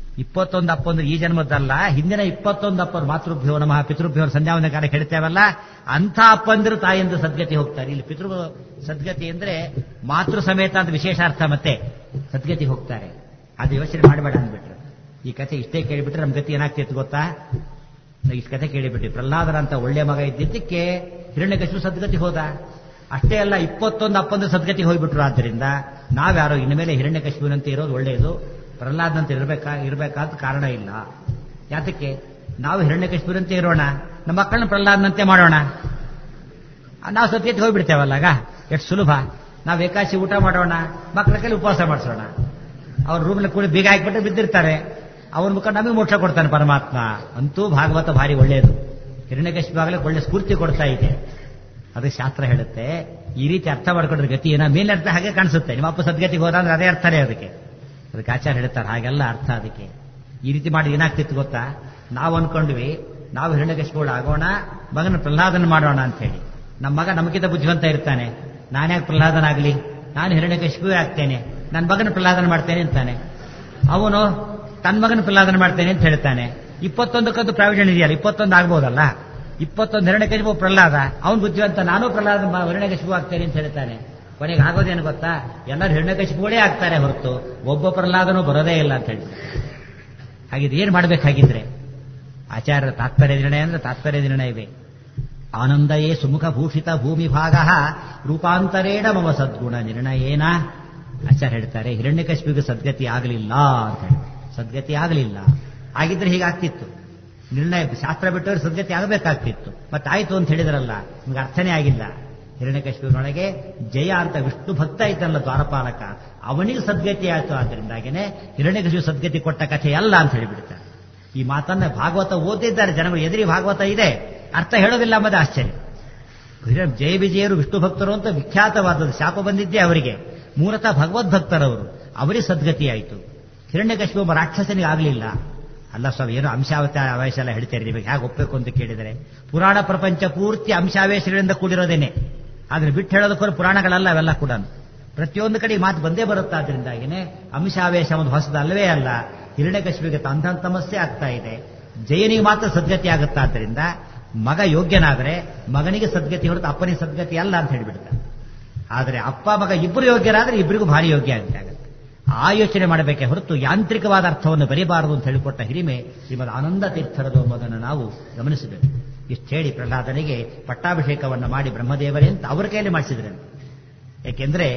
21 ಅಪ್ಪಂದ್ರೆ ಈ ಜನ್ಮದ್ದಲ್ಲ, ಹಿಂದಿನ 21 ಅಪ್ಪರು, ಮಾತೃಭ್ಯೋ ನಮಃ ಪಿತೃಭ್ಯೋ ಸಂಧ್ಯಾವಂದನ ಕಾಲ ಹೇಳ್ತೇವಲ್ಲ, ಅಂಥ ಅಪ್ಪಂದಿರು ತಾಯಿಯಿಂದ ಸದ್ಗತಿ ಹೋಗ್ತಾರೆ. ಇಲ್ಲಿ ಪಿತೃ ಸದ್ಗತಿ ಅಂದ್ರೆ ಮಾತೃ ಸಮೇತ ಅಂತ ವಿಶೇಷ ಅರ್ಥ, ಮತ್ತೆ ಸದ್ಗತಿ ಹೋಗ್ತಾರೆ. ಅದು ಯೋಚನೆ ಮಾಡಬೇಡ ಅಂದ್ಬಿಟ್ರು. ಈ ಕಥೆ ಇಷ್ಟೇ ಕೇಳಿಬಿಟ್ರೆ ನಮ್ಮ ಗತಿ ಏನಾಗ್ತಿತ್ತು ಗೊತ್ತಾ? ಇಷ್ಟು ಕಥೆ ಕೇಳಿಬಿಟ್ರಿ. ಪ್ರಹ್ಲಾದರಂತ ಒಳ್ಳೆ ಮಗ ಇದ್ದಿದ್ದಕ್ಕೆ ಹಿರಣ್ಯಕಶಿಪು ಸದ್ಗತಿ ಹೋದ. ಅಷ್ಟೇ ಅಲ್ಲ, 21 ಅಪ್ಪಂದ್ರೆ ಸದ್ಗತಿ ಹೋಗ್ಬಿಟ್ರು. ಆದ್ದರಿಂದ ನಾವ್ಯಾರೋ ಇನ್ನು ಮೇಲೆ ಹಿರಣ್ಯಕಶಿಪುವಿನಂತೆ ಇರೋದು ಒಳ್ಳೆಯದು, ಪ್ರಹ್ಲಾದನಂತೆ ಇರಬೇಕಾದ ಕಾರಣ ಇಲ್ಲ. ಯಾತಕ್ಕೆ? ನಾವು ಹಿರಣ್ಯಕಶಿಪುವಿನಂತೆ ಇರೋಣ, ನಮ್ಮ ಮಕ್ಕಳನ್ನ ಪ್ರಹ್ಲಾದನಂತೆ ಮಾಡೋಣ. ನಾವು ಸದ್ಗತಿ ಹೋಗ್ಬಿಡ್ತೇವಲ್ಲಾಗ, ಎಷ್ಟು ಸುಲಭ. ನಾವು ಏಕಾಶಿ ಊಟ ಮಾಡೋಣ, ಮಕ್ಕಳ ಕೈಲಿ ಉಪವಾಸ ಮಾಡಿಸೋಣ. ಅವ್ರ ರೂಮ್ನಲ್ಲಿ ಕೂಡಿ ಬೀಗ ಹಾಕಿಬಿಟ್ಟು ಬಿದ್ದಿರ್ತಾರೆ, ಅವ್ರ ಮುಖ ನಮಗೆ ಮೋಕ್ಷ ಕೊಡ್ತಾನೆ ಪರಮಾತ್ಮ. ಅಂತೂ ಭಾಗವತ ಭಾರಿ ಒಳ್ಳೆಯದು. ಹಿರಣ್ಯಕಶಿಪುವಾಗಲೇ ಒಳ್ಳೆ ಸ್ಫೂರ್ತಿ ಕೊಡ್ತಾ ಇದೆ. ಅದಕ್ಕೆ ಶಾಸ್ತ್ರ ಹೇಳುತ್ತೆ, ಈ ರೀತಿ ಅರ್ಥ ಮಾಡ್ಕೊಂಡ್ರೆ ಗತಿ ಏನೋ ಮೇಲಿನ ಅರ್ಥ ಹಾಗೆ ಕಾಣಿಸುತ್ತೆ. ನಿಮ್ಮ ಅಪ್ಪ ಸದ್ಗತಿಗೆ ಹೋದ ಅಂದ್ರೆ ಅದೇ ಅರ್ಥನೇ ಅದಕ್ಕೆ. ಅದಕ್ಕೆ ಆಚಾರ್ಯ ಹೇಳ್ತಾರೆ, ಹಾಗೆಲ್ಲ ಅರ್ಥ ಅದಕ್ಕೆ. ಈ ರೀತಿ ಮಾಡಿ ಏನಾಗ್ತಿತ್ತು ಗೊತ್ತಾ? ನಾವು ಅನ್ಕೊಂಡ್ವಿ ನಾವು ಹಿರಣ್ಯಕಶಿಪುಗಳು ಆಗೋಣ, ಮಗನ ಪ್ರಹ್ಲಾದನ ಮಾಡೋಣ ಅಂತ ಹೇಳಿ. ನಮ್ಮ ಮಗ ನಮಗಿಂತ ಬುದ್ಧಿವಂತ ಇರ್ತಾನೆ, ನಾನ್ಯಾಕೆ ಪ್ರಹ್ಲಾದನಾಗಲಿ, ನಾನು ಹಿರಣ್ಯಕಶಿಪುವೇ ಆಗ್ತೇನೆ, ನನ್ನ ಮಗನ ಪ್ರಹ್ಲಾದನ ಮಾಡ್ತೇನೆ ಅಂತಾನೆ. ಅವನು ತನ್ನ ಮಗನ ಪ್ರಹ್ಲಾದನ ಮಾಡ್ತೇನೆ ಅಂತ ಹೇಳ್ತಾನೆ. 21 ಪ್ರಾವಿಷನ್ ಇದೆಯಲ್ಲ, 21 ಆಗ್ಬೋದಲ್ಲ. 21 ಹಿರಣ್ಯಕಶಿಪು ಪ್ರಹ್ಲಾದ, ಅವನು ಬುದ್ಧಿವಂತ, ನಾನು ಪ್ರಹ್ಲಾದ ಹಿರಣ್ಯಕಶಿಪು ಆಗ್ತೇನೆ ಅಂತ ಹೇಳ್ತಾನೆ. ಕೊನೆಗೆ ಆಗೋದೇನು ಗೊತ್ತಾ? ಎಲ್ಲರೂ ಹಿರಣ್ಯಕಶಿಪುಗಳೇ ಆಗ್ತಾರೆ ಹೊರತು ಒಬ್ಬ ಪ್ರಹ್ಲಾದನೂ ಬರೋದೇ ಇಲ್ಲ ಅಂತ ಹೇಳಿ. ಹಾಗಿದ್ರೆ ಏನ್ ಮಾಡ್ಬೇಕಾಗಿದ್ರೆ? ಆಚಾರ್ಯರ ತಾತ್ಪರ್ಯ ನಿರ್ಣಯ ಅಂದ್ರೆ ತಾತ್ಪರ್ಯ ನಿರ್ಣಯವೇ. ಆನಂದಯೇ ಸುಮುಖ ಭೂಷಿತ ಭೂಮಿ ಭಾಗ ರೂಪಾಂತರೇಣ ಮಮ ಸದ್ಗುಣ ನಿರ್ಣಯೇನ. ಆಚಾರ್ಯ ಹೇಳ್ತಾರೆ ಹಿರಣ್ಯಕಶಿಪಿಗೆ ಸದ್ಗತಿ ಆಗಲಿಲ್ಲ ಅಂತ ಹೇಳಿ. ಸದ್ಗತಿ ಆಗಲಿಲ್ಲ, ಆಗಿದ್ರೆ ಹೀಗಾಗ್ತಿತ್ತು. ನಿರ್ಣಯ ಶಾಸ್ತ್ರ ಬಿಟ್ಟವ್ರು ಸದ್ಗತಿ ಆಗಬೇಕಾಗ್ತಿತ್ತು. ಮತ್ತೆ ಆಯ್ತು ಅಂತ ಹೇಳಿದ್ರಲ್ಲ, ನಿಮ್ಗೆ ಅರ್ಥನೇ ಆಗಿಲ್ಲ. ಹಿರಣ್ಯಕಶಿಪಿನೊಳಗೆ ಜಯ ಅಂತ ವಿಷ್ಣು ಭಕ್ತ ಇದ್ದಲ್ಲ ದ್ವಾರಪಾಲಕ, ಅವನಿಗೆ ಸದ್ಗತಿ ಆಯ್ತು. ಆದ್ದರಿಂದಾಗೇನೆ ಹಿರಣ್ಯಕಶಿಪು ಸದ್ಗತಿ ಕೊಟ್ಟ ಕಥೆ ಅಲ್ಲ ಅಂತ ಹೇಳಿಬಿಡ್ತಾರೆ. ಈ ಮಾತನ್ನ ಭಾಗವತ ಓದಿದ್ದಾರೆ ಜನಗಳು, ಎದುರಿ ಭಾಗವತ ಇದೆ, ಅರ್ಥ ಹೇಳೋದಿಲ್ಲ ಎಂಬುದು ಆಶ್ಚರ್ಯ. ಜಯ ವಿಜಯರು ವಿಷ್ಣು ಭಕ್ತರು ಅಂತ ವಿಖ್ಯಾತವಾದದ್ದು, ಶಾಪ ಬಂದಿದ್ದೇ ಅವರಿಗೆ. ಮೂಲತಃ ಭಗವದ್ಭಕ್ತರವರು, ಅವರಿಗೆ ಸದ್ಗತಿ ಆಯಿತು. ಹಿರಣ್ಯಕಶಿಪು ಒಬ್ಬ ರಾಕ್ಷಸನಿಗೆ ಆಗಲಿಲ್ಲ. ಅಲ್ಲ ಸ್ವಾಮಿ, ಏನೋ ಅಂಶಾವೇಶ ಎಲ್ಲ ಹೇಳ್ತಾರೆ, ನಿಮಗೆ ಹೇಗೆ ಒಪ್ಪಬೇಕು ಅಂತ ಕೇಳಿದರೆ ಪುರಾಣ ಪ್ರಪಂಚ ಪೂರ್ತಿ ಅಂಶಾವೇಶಗಳಿಂದ ಕೂಡಿರೋದೇನೆ. ಆದ್ರೆ ಬಿಟ್ಟು ಹೇಳೋದಕ್ಕೂ ಪುರಾಣಗಳಲ್ಲ ಅವೆಲ್ಲ ಕೂಡ. ಪ್ರತಿಯೊಂದು ಕಡೆ ಮಾತು ಬಂದೇ ಬರುತ್ತಾದ್ರಿಂದಾಗಿನೇ ಅಂಶಾವೇಶ ಒಂದು ಹೊಸದಲ್ಲವೇ ಅಲ್ಲ. ಹಿರಣ್ಯಕಶಿಪಿಗೆ ತಂತ ಸಮಸ್ಯೆ ಆಗ್ತಾ ಇದೆ, ಜಯನಿಗೆ ಮಾತ್ರ ಸದ್ಗತಿ ಆಗುತ್ತಾದ್ದರಿಂದ ಮಗ ಯೋಗ್ಯನಾದರೆ ಮಗನಿಗೆ ಸದ್ಗತಿ ಹೊರತು ಅಪ್ಪನಿಗೆ ಸದ್ಗತಿ ಅಲ್ಲ ಅಂತ ಹೇಳಿಬಿಡ್ತಾರೆ. ಆದರೆ ಅಪ್ಪ ಮಗ ಇಬ್ಬರು ಯೋಗ್ಯರಾದರೆ ಇಬ್ಬರಿಗೂ ಭಾರಿ ಯೋಗ್ಯ ಆಗುತ್ತೆ. ಆ ಯೋಚನೆ ಮಾಡಬೇಕೆ ಹೊರತು ಯಾಂತ್ರಿಕವಾದ ಅರ್ಥವನ್ನು ಬರೀಬಾರದು ಅಂತ ಹೇಳಿಕೊಟ್ಟ ಹಿರಿಮೆ ಶ್ರೀಮದ್ ಆನಂದ ತೀರ್ಥರದು ಎಂಬುದನ್ನು ನಾವು ಗಮನಿಸಬೇಕು. ಇಷ್ಟು ಹೇಳಿ ಪ್ರಹ್ಲಾದನಿಗೆ ಪಟ್ಟಾಭಿಷೇಕವನ್ನು ಮಾಡಿ ಬ್ರಹ್ಮದೇವರೇ ಅಂತ ಅವರ ಕೈಯಲ್ಲಿ ಮಾಡಿಸಿದ್ರೆ. ಯಾಕೆಂದ್ರೆ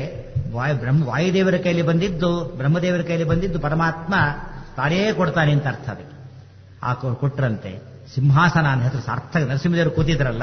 ವಾಯುದೇವರ ಕೈಯಲ್ಲಿ ಬಂದಿದ್ದು, ಬ್ರಹ್ಮದೇವರ ಕೈಯಲ್ಲಿ ಬಂದಿದ್ದು ಪರಮಾತ್ಮ ತಾನೇ ಕೊಡ್ತಾನೆ ಅಂತ ಅರ್ಥ. ಅದಕ್ಕೆ ಆ ಕೊಟ್ರಂತೆ ಸಿಂಹಾಸನ ಅನ್ನೋ ಹೆಸರು ಸಾರ್ಥಕ. ನರಸಿಂಹದೇವರು ಕೂತಿದ್ರಲ್ಲ,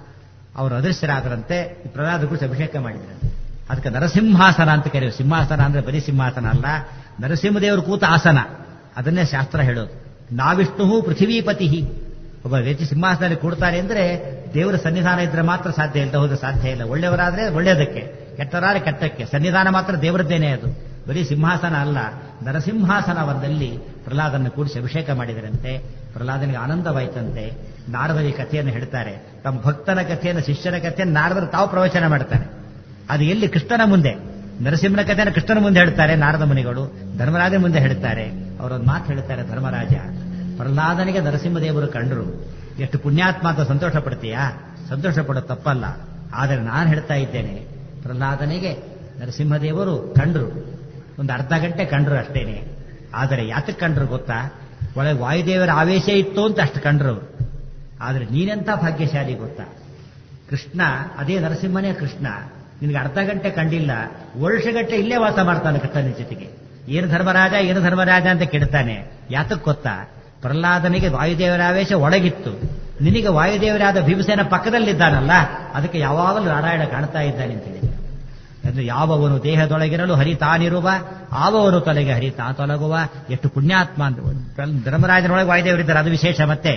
ಅವರು ಅದೃಶ್ಯರಾದರಂತೆ ಪ್ರಹ್ಲಾದ ಕುರಿತು ಅಭಿಷೇಕ ಮಾಡಿದ್ರಂತೆ. ಅದಕ್ಕೆ ನರಸಿಂಹಾಸನ ಅಂತ ಕರೆಯೋದು. ಸಿಂಹಾಸನ ಅಂದ್ರೆ ಬರೀ ಸಿಂಹಾಸನ ಅಲ್ಲ, ನರಸಿಂಹದೇವರು ಕೂತ ಆಸನ. ಅದನ್ನೇ ಶಾಸ್ತ್ರ ಹೇಳೋದು. ನಾವಿಷ್ಣು ಪೃಥ್ವೀಪತಿ. ಒಬ್ಬ ವ್ಯಕ್ತಿ ಸಿಂಹಾಸನದಲ್ಲಿ ಕೂಡ್ತಾರೆ ಅಂದ್ರೆ ದೇವರ ಸನ್ನಿಧಾನ ಇದ್ರೆ ಮಾತ್ರ ಸಾಧ್ಯ, ಇಲ್ಲದ ಹೋದ್ರೆ ಸಾಧ್ಯ ಇಲ್ಲ. ಒಳ್ಳೆಯವರಾದ್ರೆ ಒಳ್ಳೆಯದಕ್ಕೆ, ಕೆಟ್ಟವರಾದ್ರೆ ಕೆಟ್ಟಕ್ಕೆ. ಸನ್ನಿಧಾನ ಮಾತ್ರ ದೇವರದ್ದೇನೆ ಅದು, ಬರೀ ಸಿಂಹಾಸನ ಅಲ್ಲ. ನರಸಿಂಹಾಸನವನ್ನಲ್ಲಿ ಪ್ರಹ್ಲಾದನ್ನು ಕೂಡಿಸಿ ಅಭಿಷೇಕ ಮಾಡಿದರಂತೆ. ಪ್ರಹ್ಲಾದನಿಗೆ ಆನಂದವಾಯ್ತಂತೆ. ನಾರದರಿ ಕಥೆಯನ್ನು ಹೇಳ್ತಾರೆ. ತಮ್ಮ ಭಕ್ತನ ಕಥೆಯನ್ನು, ಶಿಷ್ಯನ ಕಥೆಯನ್ನು ನಾರದರು ತಾವು ಪ್ರವಚನ ಮಾಡ್ತಾರೆ. ಅದು ಎಲ್ಲಿ? ಕೃಷ್ಣನ ಮುಂದೆ. ನರಸಿಂಹನ ಕಥೆಯನ್ನು ಕೃಷ್ಣನ ಮುಂದೆ ಹೇಳ್ತಾರೆ ನಾರದ ಮುನಿಗಳು, ಧರ್ಮರಾಜನ ಮುಂದೆ ಹೇಳ್ತಾರೆ. ಅವರೊಂದು ಮಾತು ಹೇಳ್ತಾರೆ, ಧರ್ಮರಾಜ ಪ್ರಹ್ಲಾದನಿಗೆ ನರಸಿಂಹದೇವರು ಕಂಡರು, ಎಷ್ಟು ಪುಣ್ಯಾತ್ಮ ಅಂತ ಸಂತೋಷ ಪಡ್ತೀಯಾ? ಸಂತೋಷ ಪಡೋದು ತಪ್ಪಲ್ಲ. ಆದರೆ ನಾನು ಹೇಳ್ತಾ ಇದ್ದೇನೆ, ಪ್ರಹ್ಲಾದನಿಗೆ ನರಸಿಂಹದೇವರು ಕಂಡ್ರು, ಒಂದು ಅರ್ಧ ಗಂಟೆ ಕಂಡ್ರು ಅಷ್ಟೇನೆ. ಆದರೆ ಯಾತಕ್ಕೆ ಕಂಡ್ರು ಗೊತ್ತಾ? ಒಳಗೆ ವಾಯುದೇವರ ಆವೇಶ ಇತ್ತು ಅಂತ ಅಷ್ಟು ಕಂಡ್ರು. ಆದರೆ ನೀನೆಂಥ ಭಾಗ್ಯಶಾಲಿ ಗೊತ್ತಾ? ಕೃಷ್ಣ, ಅದೇ ನರಸಿಂಹನೇ ಕೃಷ್ಣ, ನಿನಗೆ ಅರ್ಧ ಗಂಟೆ ಕಂಡಿಲ್ಲ, ವರ್ಷಗಟ್ಟೆ ಇಲ್ಲೇ ವಾಸ ಮಾಡ್ತಾನೆ ಕೃಷ್ಣನ ಜೊತೆಗೆ. ಏನು ಧರ್ಮರಾಜ, ಏನು ಧರ್ಮರಾಜ ಅಂತ ಕೆಡ್ತಾನೆ. ಯಾತಕ್ಕೆ ಗೊತ್ತಾ? ಪ್ರಹ್ಲಾದನಿಗೆ ವಾಯುದೇವರ ಆವೇಶ ಒಳಗಿತ್ತು, ನಿನಗೆ ವಾಯುದೇವರಾದ ಭೀಮಸೇನ ಪಕ್ಕದಲ್ಲಿದ್ದಾನಲ್ಲ, ಅದಕ್ಕೆ ಯಾವಾಗಲೂ ನಾರಾಯಣ ಕಾಣ್ತಾ ಇದ್ದಾನೆ ಅಂತ ಹೇಳಿದ. ಅಂದ್ರೆ ಯಾವವನು ದೇಹದೊಳಗಿರಲು ಹರಿತಾನಿರುವ, ಆವವನು ತೊಲೆಗೆ ಹರಿತಾ ತೊಲಗುವ. ಎಷ್ಟು ಪುಣ್ಯಾತ್ಮ ಅಂತ. ಧರ್ಮರಾಜನೊಳಗೆ ವಾಯುದೇವರಿದ್ದಾರೆ, ಅದು ವಿಶೇಷ. ಮತ್ತೆ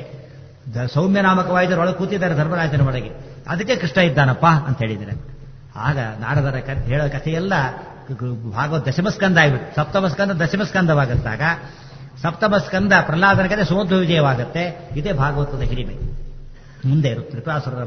ಸೌಮ್ಯ ನಾಮಕ ವಾಯುದೇವರೊಳಗೆ ಕೂತಿದ್ದಾರೆ ಧರ್ಮರಾಜನ ಒಳಗೆ, ಅದಕ್ಕೆ ಕೃಷ್ಣ ಇದ್ದಾನಪ್ಪ ಅಂತ ಹೇಳಿದರೆ. ಆಗ ನಾರದರ ಹೇಳೋ ಕಥೆಯೆಲ್ಲ ಭಾಗವತ ದಶಮಸ್ಕಂದ ಆಗಿಬಿಟ್ಟು, ಸಪ್ತಮಸ್ಕಂದ ದಶಮಸ್ಕಂದವಾಗುತ್ತಾಗ ಸಪ್ತಮಸ್ಕಂದ ಪ್ರಹ್ಲಾದನ ಕಥೆ ಸುಮಧ್ವ ವಿಜಯವಾಗುತ್ತೆ. ಇದೇ ಭಾಗವತದ ಹಿರಿಮೆ. ಮುಂದೆ ತ್ರಿಪುರಾಸುರರ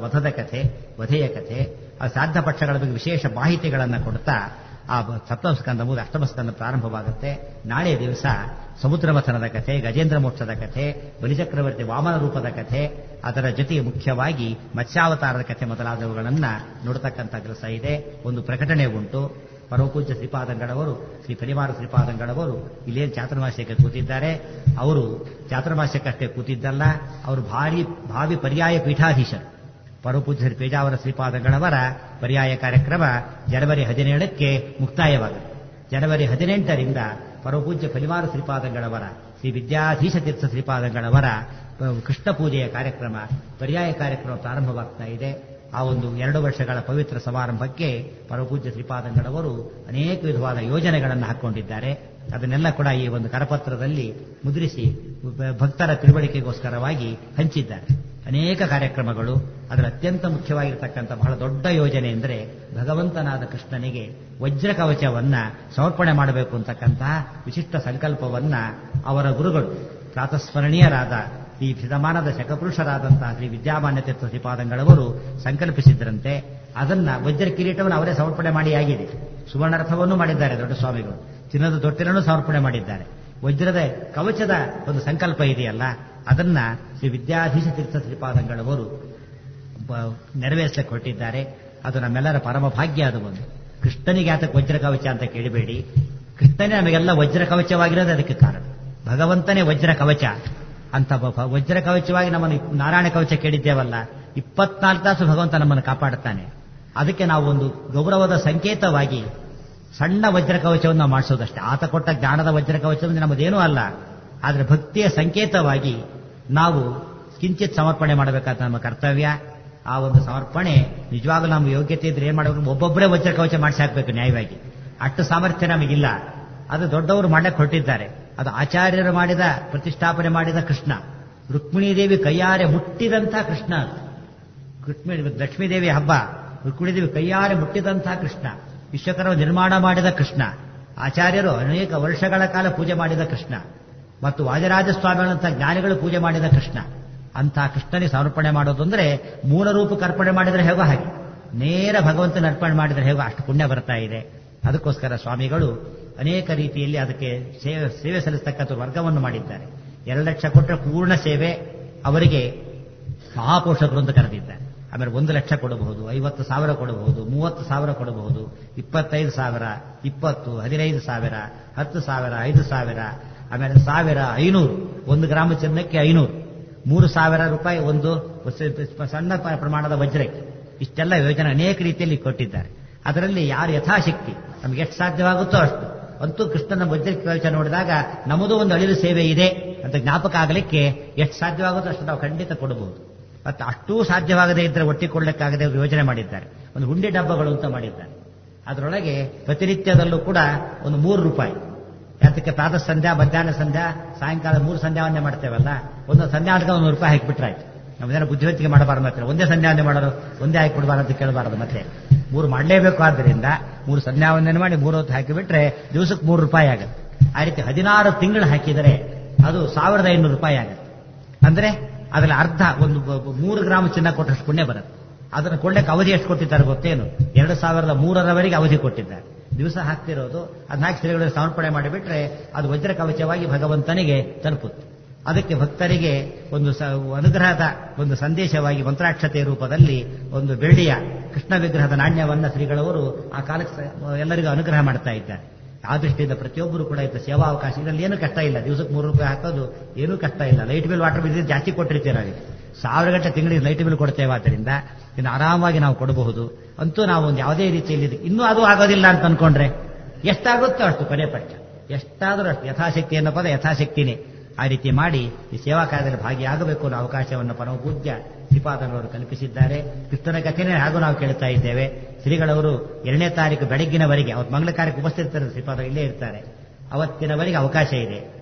ವಧೆಯ ಕಥೆ, ಆ ಸಾಧ್ಯ ಪಕ್ಷಗಳ ಬಗ್ಗೆ ವಿಶೇಷ ಮಾಹಿತಿಗಳನ್ನು ಕೊಡ್ತಾ ಆ ಸಪ್ತಮಸ್ಕಂದ ಮುಗಿದು ಅಷ್ಟಮಸ್ಕಂದ ಪ್ರಾರಂಭವಾಗುತ್ತೆ. ನಾಳೆ ದಿವಸ ಸಮುದ್ರ ಮಥನದ ಕಥೆ, ಗಜೇಂದ್ರ ಮೋಕ್ಷದ ಕಥೆ, ಬಲಿಚಕ್ರವರ್ತಿ ವಾಮನ ರೂಪದ ಕಥೆ, ಅದರ ಜೊತೆಗೆ ಮುಖ್ಯವಾಗಿ ಮತ್ಸ್ಯಾವತಾರದ ಕಥೆ ಮೊದಲಾದವುಗಳನ್ನ ನೋಡತಕ್ಕಂಥ ಕೆಲಸ ಇದೆ. ಒಂದು ಪ್ರಕಟಣೆ ಉಂಟು. ಪರಮಪೂಜ್ಯ ಶ್ರೀಪಾದಂಗಳವರು, ಶ್ರೀ ಪರಿವಾರ ಶ್ರೀಪಾದಂಗಳವರು ಇಲ್ಲೇನು ಚಾತುರ್ಮಾಸ್ಯಕ್ಕೆ ಕೂತಿದ್ದಾರೆ. ಅವರು ಚಾತುರ್ಮಾಸ್ಯಕ್ಕಷ್ಟೇ ಕೂತಿದ್ದಲ್ಲ, ಅವರು ಭಾವಿ ಪರ್ಯಾಯ ಪೀಠಾಧೀಶರು. ಪರಮಪೂಜ್ಯ ಶ್ರೀ ಪೇಜಾವರ ಶ್ರೀಪಾದಂಗಳವರ ಪರ್ಯಾಯ ಕಾರ್ಯಕ್ರಮ ಜನವರಿ 17ಕ್ಕೆ ಮುಕ್ತಾಯವಾಗುತ್ತೆ. ಜನವರಿ 18ರಿಂದ ಪರಮಪೂಜ್ಯ ಪರಿವಾರ ಶ್ರೀಪಾದಂಗಳವರ, ಶ್ರೀ ವಿದ್ಯಾಧೀಶ ತೀರ್ಥ ಶ್ರೀಪಾದಂಗಳವರ ಕೃಷ್ಣ ಪೂಜೆಯ ಕಾರ್ಯಕ್ರಮ, ಪರ್ಯಾಯ ಕಾರ್ಯಕ್ರಮ ಪ್ರಾರಂಭವಾಗ್ತಾ ಇದೆ. ಆ ಒಂದು 2 ವರ್ಷಗಳ ಪವಿತ್ರ ಸಮಾರಂಭಕ್ಕೆ ಪರಮಪೂಜ್ಯ ಶ್ರೀಪಾದಂಗಳವರು ಅನೇಕ ವಿಧವಾದ ಯೋಜನೆಗಳನ್ನು ಹಾಕ್ಕೊಂಡಿದ್ದಾರೆ. ಅದನ್ನೆಲ್ಲ ಕೂಡ ಈ ಒಂದು ಕರಪತ್ರದಲ್ಲಿ ಮುದ್ರಿಸಿ ಭಕ್ತರ ತಿಳುವಳಿಕೆಗೋಸ್ಕರವಾಗಿ ಹಂಚಿದ್ದಾರೆ. ಅನೇಕ ಕಾರ್ಯಕ್ರಮಗಳು. ಅದರ ಅತ್ಯಂತ ಮುಖ್ಯವಾಗಿರತಕ್ಕಂಥ ಬಹಳ ದೊಡ್ಡ ಯೋಜನೆ ಎಂದರೆ ಭಗವಂತನಾದ ಕೃಷ್ಣನಿಗೆ ವಜ್ರ ಕವಚವನ್ನ ಸಮರ್ಪಣೆ ಮಾಡಬೇಕು ಅಂತಕ್ಕಂತಹ ವಿಶಿಷ್ಟ ಸಂಕಲ್ಪವನ್ನ ಅವರ ಗುರುಗಳು ಪ್ರಾತಸ್ಮರಣೀಯರಾದ ಈ ಶತಮಾನದ ಶಕಪುರುಷರಾದಂತಹ ಶ್ರೀ ವಿದ್ಯಾಮಾನ್ಯ ತೀರ್ಥ ಶ್ರೀಪಾದಂಗಳವರು ಸಂಕಲ್ಪಿಸಿದ್ರಂತೆ. ಅದನ್ನ ವಜ್ರ ಕಿರೀಟವನ್ನು ಅವರೇ ಸಮರ್ಪಣೆ ಮಾಡಿ ಆಗಿದೆ. ಸುವರ್ಣಾರ್ಥವನ್ನು ಮಾಡಿದ್ದಾರೆ ದೊಡ್ಡ ಸ್ವಾಮಿಗಳು. ಚಿನ್ನದ ತೊಟ್ಟಿಲನ್ನು ಸಮರ್ಪಣೆ ಮಾಡಿದ್ದಾರೆ. ವಜ್ರದ ಕವಚದ ಒಂದು ಸಂಕಲ್ಪ ಇದೆಯಲ್ಲ, ಅದನ್ನ ಶ್ರೀ ವಿದ್ಯಾಧೀಶ ತೀರ್ಥ ಶ್ರೀಪಾದಂಗಳವರು ನೆರವೇರಿಸಲಿಕ್ಕೆ ಹೊರಟಿದ್ದಾರೆ. ಅದು ನಮ್ಮೆಲ್ಲರ ಪರಮ ಭಾಗ್ಯ. ಅದು ಒಂದು ಕೃಷ್ಣನಿಗೆ ಆತಕ್ಕೆ ವಜ್ರ ಕವಚ ಅಂತ ಕೇಳಬೇಡಿ. ಕೃಷ್ಣನೇ ನಮಗೆಲ್ಲ ವಜ್ರ ಕವಚವಾಗಿರೋದು ಅದಕ್ಕೆ ಕಾರಣ. ಭಗವಂತನೇ ವಜ್ರ ಕವಚ ಅಂತ. ವಜ್ರ ಕವಚವಾಗಿ ನಮ್ಮನ್ನು ನಾರಾಯಣ ಕವಚ ಕೇಳಿದ್ದೇವಲ್ಲ, 24 ತಾಸು ಭಗವಂತ ನಮ್ಮನ್ನು ಕಾಪಾಡುತ್ತಾನೆ. ಅದಕ್ಕೆ ನಾವು ಒಂದು ಗೌರವದ ಸಂಕೇತವಾಗಿ ಸಣ್ಣ ವಜ್ರ ಕವಚವನ್ನು ನಾವು ಮಾಡಿಸೋದಷ್ಟೇ. ಆತ ಕೊಟ್ಟ ಜ್ಞಾನದ ವಜ್ರ ಕವಚ ನಮ್ಮದೇನೂ ಅಲ್ಲ. ಆದರೆ ಭಕ್ತಿಯ ಸಂಕೇತವಾಗಿ ನಾವು ಕಿಂಚಿತ್ ಸಮರ್ಪಣೆ ಮಾಡಬೇಕಾದ ನಮ್ಮ ಕರ್ತವ್ಯ. ಆ ಒಂದು ಸಮರ್ಪಣೆ ನಿಜವಾಗ್ಲೂ ನಮ್ಮ ಯೋಗ್ಯತೆ ಇದ್ರೆ ಏನ್ ಮಾಡಬೇಕು, ಒಬ್ಬೊಬ್ಬರೇ ವಜ್ರ ಕವಚ ಮಾಡಿಸಿ ಹಾಕಬೇಕು ನ್ಯಾಯವಾಗಿ. ಅಷ್ಟು ಸಾಮರ್ಥ್ಯ ನಮಗಿಲ್ಲ. ಅದು ದೊಡ್ಡವರು ಮಾಡಕ್ಕೆ ಹೊರಟಿದ್ದಾರೆ. ಅದು ಆಚಾರ್ಯರು ಮಾಡಿದ ಪ್ರತಿಷ್ಠಾಪನೆ ಮಾಡಿದ ಕೃಷ್ಣ, ರುಕ್ಮಿಣೀದೇವಿ ಕೈಯಾರೆ ಮುಟ್ಟಿದಂಥ ಕೃಷ್ಣ. ಲಕ್ಷ್ಮೀದೇವಿ ಹಬ್ಬ, ರುಕ್ಮಿಣೀದೇವಿ ಕೈಯಾರೆ ಮುಟ್ಟಿದಂಥ ಕೃಷ್ಣ, ವಿಶ್ವಕರ್ಮ ನಿರ್ಮಾಣ ಮಾಡಿದ ಕೃಷ್ಣ, ಆಚಾರ್ಯರು ಅನೇಕ ವರ್ಷಗಳ ಕಾಲ ಪೂಜೆ ಮಾಡಿದ ಕೃಷ್ಣ, ಮತ್ತು ವಾಜರಾಜ ಸ್ವಾಮಿಗಳಂಥ ಜ್ಞಾನಿಗಳು ಪೂಜೆ ಮಾಡಿದ ಕೃಷ್ಣ. ಅಂಥ ಕೃಷ್ಣನಿಗೆ ಸಮರ್ಪಣೆ ಮಾಡೋದು ಅಂದ್ರೆ ಮೂಲ ರೂಪಕ್ಕೆ ಅರ್ಪಣೆ ಮಾಡಿದರೆ ಹೇಗೋ ಹಾಗೆ, ನೇರ ಭಗವಂತನ ಅರ್ಪಣೆ ಮಾಡಿದರೆ ಹೇಗೋ ಅಷ್ಟು ಪುಣ್ಯ ಬರ್ತಾ ಇದೆ. ಅದಕ್ಕೋಸ್ಕರ ಸ್ವಾಮಿಗಳು ಅನೇಕ ರೀತಿಯಲ್ಲಿ ಅದಕ್ಕೆ ಸೇವೆ ಸಲ್ಲಿಸತಕ್ಕಂಥ ವರ್ಗವನ್ನು ಮಾಡಿದ್ದಾರೆ. 2 ಲಕ್ಷ ಕೊಟ್ಟರೆ ಪೂರ್ಣ ಸೇವೆ ಅವರಿಗೆ ಮಹಾಪೋಷಕರು ಅಂತ ಕರೆದಿದ್ದಾರೆ. ಆಮೇಲೆ 1 ಲಕ್ಷ ಕೊಡಬಹುದು, 50,000 ಕೊಡಬಹುದು, 30,000 ಕೊಡಬಹುದು, 25,000, 20, 15,000, 10,000, 5,000, ಆಮೇಲೆ 1,500, 1 ಗ್ರಾಮ ಚಿನ್ನಕ್ಕೆ 500, 3,000 ರೂಪಾಯಿ ಒಂದು ಸಣ್ಣ ಪ್ರಮಾಣದ ವಜ್ರಕ್ಕೆ. ಇಷ್ಟೆಲ್ಲ ಯೋಜನೆ ಅನೇಕ ರೀತಿಯಲ್ಲಿ ಕೊಟ್ಟಿದ್ದಾರೆ. ಅದರಲ್ಲಿ ಯಾರು ಯಥಾಶಕ್ತಿ ನಮ್ಗೆ ಎಷ್ಟು ಸಾಧ್ಯವಾಗುತ್ತೋ ಅಷ್ಟು. ಅಂತೂ ಕೃಷ್ಣನ ವಜ್ರ ಕವಚ ನೋಡಿದಾಗ ನಮ್ಮದು ಒಂದು ಅಳಿಲು ಸೇವೆ ಇದೆ ಅಂತ ಜ್ಞಾಪಕ ಆಗಲಿಕ್ಕೆ ಎಷ್ಟು ಸಾಧ್ಯವಾಗುತ್ತೋ ಅಷ್ಟು ನಾವು ಖಂಡಿತ ಕೊಡಬಹುದು. ಮತ್ತೆ ಅಷ್ಟೂ ಸಾಧ್ಯವಾಗದೇ ಇದ್ದರೆ ಒಟ್ಟಿಕೊಳ್ಳಕ್ಕಾಗದೆ ಯೋಜನೆ ಮಾಡಿದ್ದಾರೆ. ಒಂದು ಹುಂಡಿ ಡಬ್ಬಗಳು ಅಂತ ಮಾಡಿದ್ದಾರೆ. ಅದರೊಳಗೆ ಪ್ರತಿನಿತ್ಯದಲ್ಲೂ ಕೂಡ ಒಂದು 3 ರೂಪಾಯಿ, ಯಾತಕ್ಕೆ ಪ್ರಾತಃ ಸಂಧ್ಯಾ, ಮಧ್ಯಾಹ್ನ ಸಂಧ್ಯಾ, ಸಾಯಂಕಾಲ 3 ಸಂಧ್ಯಾವನ್ನೇ ಮಾಡ್ತೇವಲ್ಲ, ಒಂದು ಸಂಧ್ಯಾವನ್ಗೆ 1 ರೂಪಾಯಿ ಹಾಕಿಬಿಟ್ರಾಯ್ತು. ನಮ್ಮದೇನೋ ಬುದ್ಧಿವಂತಿಕೆ ಮಾಡಬಾರ್ದು. ಮತ್ತೆ ಒಂದೇ ಸಂಧ್ಯಾವನ್ನೇ ಮಾಡೋರು, ಒಂದೇ ಹಾಕಿಬಿಡ್ಬಾರ್ದು ಅಂತ ಕೇಳಬಾರ್ದು. ಮತ್ತೆ 3 ಮಾಡಲೇಬೇಕು. ಆದ್ದರಿಂದ 3 ಸಂಧ್ಯಾವಂದನೆ ಮಾಡಿ 3 ಹೊತ್ತು ಹಾಕಿಬಿಟ್ರೆ ದಿವಸಕ್ಕೆ 3 ರೂಪಾಯಿ ಆಗುತ್ತೆ. ಆ ರೀತಿ 16 ತಿಂಗಳು ಹಾಕಿದರೆ ಅದು 1,500 ರೂಪಾಯಿ ಆಗುತ್ತೆ. ಅಂದ್ರೆ ಅದರಲ್ಲಿ ಅರ್ಧ, ಒಂದು 3 ಗ್ರಾಮ ಚಿನ್ನ ಕೊಟ್ಟಷ್ಟು ಪುಣ್ಯ ಬರುತ್ತೆ. ಅದನ್ನು ಕೊಳ್ಳಕ್ಕೆ ಅವಧಿ ಎಷ್ಟು ಕೊಟ್ಟಿದ್ದಾರೆ ಗೊತ್ತೇನು? 2003ರವರೆಗೆ ಅವಧಿ ಕೊಟ್ಟಿದ್ದಾರೆ. ದಿವಸ ಹಾಕ್ತಿರೋದು ಅದನ್ನ ಹಾಕಿ ಶ್ರೀಗಳಿಗೆ ಸಮರ್ಪಣೆ ಮಾಡಿಬಿಟ್ರೆ ಅದು ವಜ್ರ ಕವಚವಾಗಿ ಭಗವಂತನಿಗೆ ತಲುಪುತ್ತೆ. ಅದಕ್ಕೆ ಭಕ್ತರಿಗೆ ಒಂದು ಅನುಗ್ರಹದ ಒಂದು ಸಂದೇಶವಾಗಿ ಮಂತ್ರಾಕ್ಷತೆಯ ರೂಪದಲ್ಲಿ ಒಂದು ಬೆಳ್ಳಿಯ ಕೃಷ್ಣ ವಿಗ್ರಹದ ನಾಣ್ಯವನ್ನ ಶ್ರೀಗಳವರು ಆ ಕಾಲಕ್ಕೆ ಎಲ್ಲರಿಗೂ ಅನುಗ್ರಹ ಮಾಡ್ತಾ ಇದ್ದಾರೆ. ಆ ದೃಷ್ಟಿಯಿಂದ ಪ್ರತಿಯೊಬ್ಬರು ಕೂಡ ಇದ್ದ ಸೇವಾವಕಾಶ, ಇದರಲ್ಲಿ ಏನು ಕಷ್ಟ ಇಲ್ಲ. ದಿವಸಕ್ಕೆ 3 ರೂಪಾಯಿ ಹಾಕೋದು ಏನೂ ಕಷ್ಟ ಇಲ್ಲ. ಲೈಟ್ ಬಿಲ್, ವಾಟರ್ ಬಿಲ್ ಜಾಸ್ತಿ ಕೊಟ್ಟಿರ್ತೀವಿ ನಾವು. 1000 ಗಂಟೆ ತಿಂಗಳಿಗೆ ಲೈಟ್ ಬಿಲ್ ಕೊಡ್ತೇವೆ. ಆದ್ದರಿಂದ ಇನ್ನು ಆರಾಮಾಗಿ ನಾವು ಕೊಡಬಹುದು. ಅಂತೂ ನಾವು ಒಂದು ಯಾವುದೇ ರೀತಿಯಲ್ಲಿ ಇನ್ನೂ ಅದು ಆಗೋದಿಲ್ಲ ಅಂತ ಅನ್ಕೊಂಡ್ರೆ ಎಷ್ಟಾಗುತ್ತೋ ಅಷ್ಟು, ಕೊನೆ ಪಕ್ಷ ಎಷ್ಟಾದರೂ ಅಷ್ಟು ಯಥಾಶಕ್ತಿ ಅನ್ನೋ ಪದ ಯಥಾಶಕ್ತಿನೇ. ಆ ರೀತಿ ಮಾಡಿ ಈ ಸೇವಾ ಕಾರ್ಯದಲ್ಲಿ ಭಾಗಿಯಾಗಬೇಕು ಅನ್ನೋ ಅವಕಾಶವನ್ನು ಪರಮ ಪೂಜ್ಯ ಶ್ರೀಪಾದರವರು ಕಲ್ಪಿಸಿದ್ದಾರೆ. ಕೃಷ್ಣನ ಕಥೆನೇ ಹಾಗೂ ನಾವು ಕೇಳ್ತಾ ಇದ್ದೇವೆ. ಶ್ರೀಗಳವರು 2ನೇ ತಾರೀಕು ಬೆಳಗ್ಗಿನವರೆಗೆ ಅವತ್ತು ಮಂಗಳ ಕಾರ್ಯಕ್ಕೆ ಉಪಸ್ಥಿತರು ಶ್ರೀಪಾದರು ಇಲ್ಲೇ ಇರ್ತಾರೆ. ಅವತ್ತಿನವರೆಗೆ ಅವಕಾಶ ಇದೆ.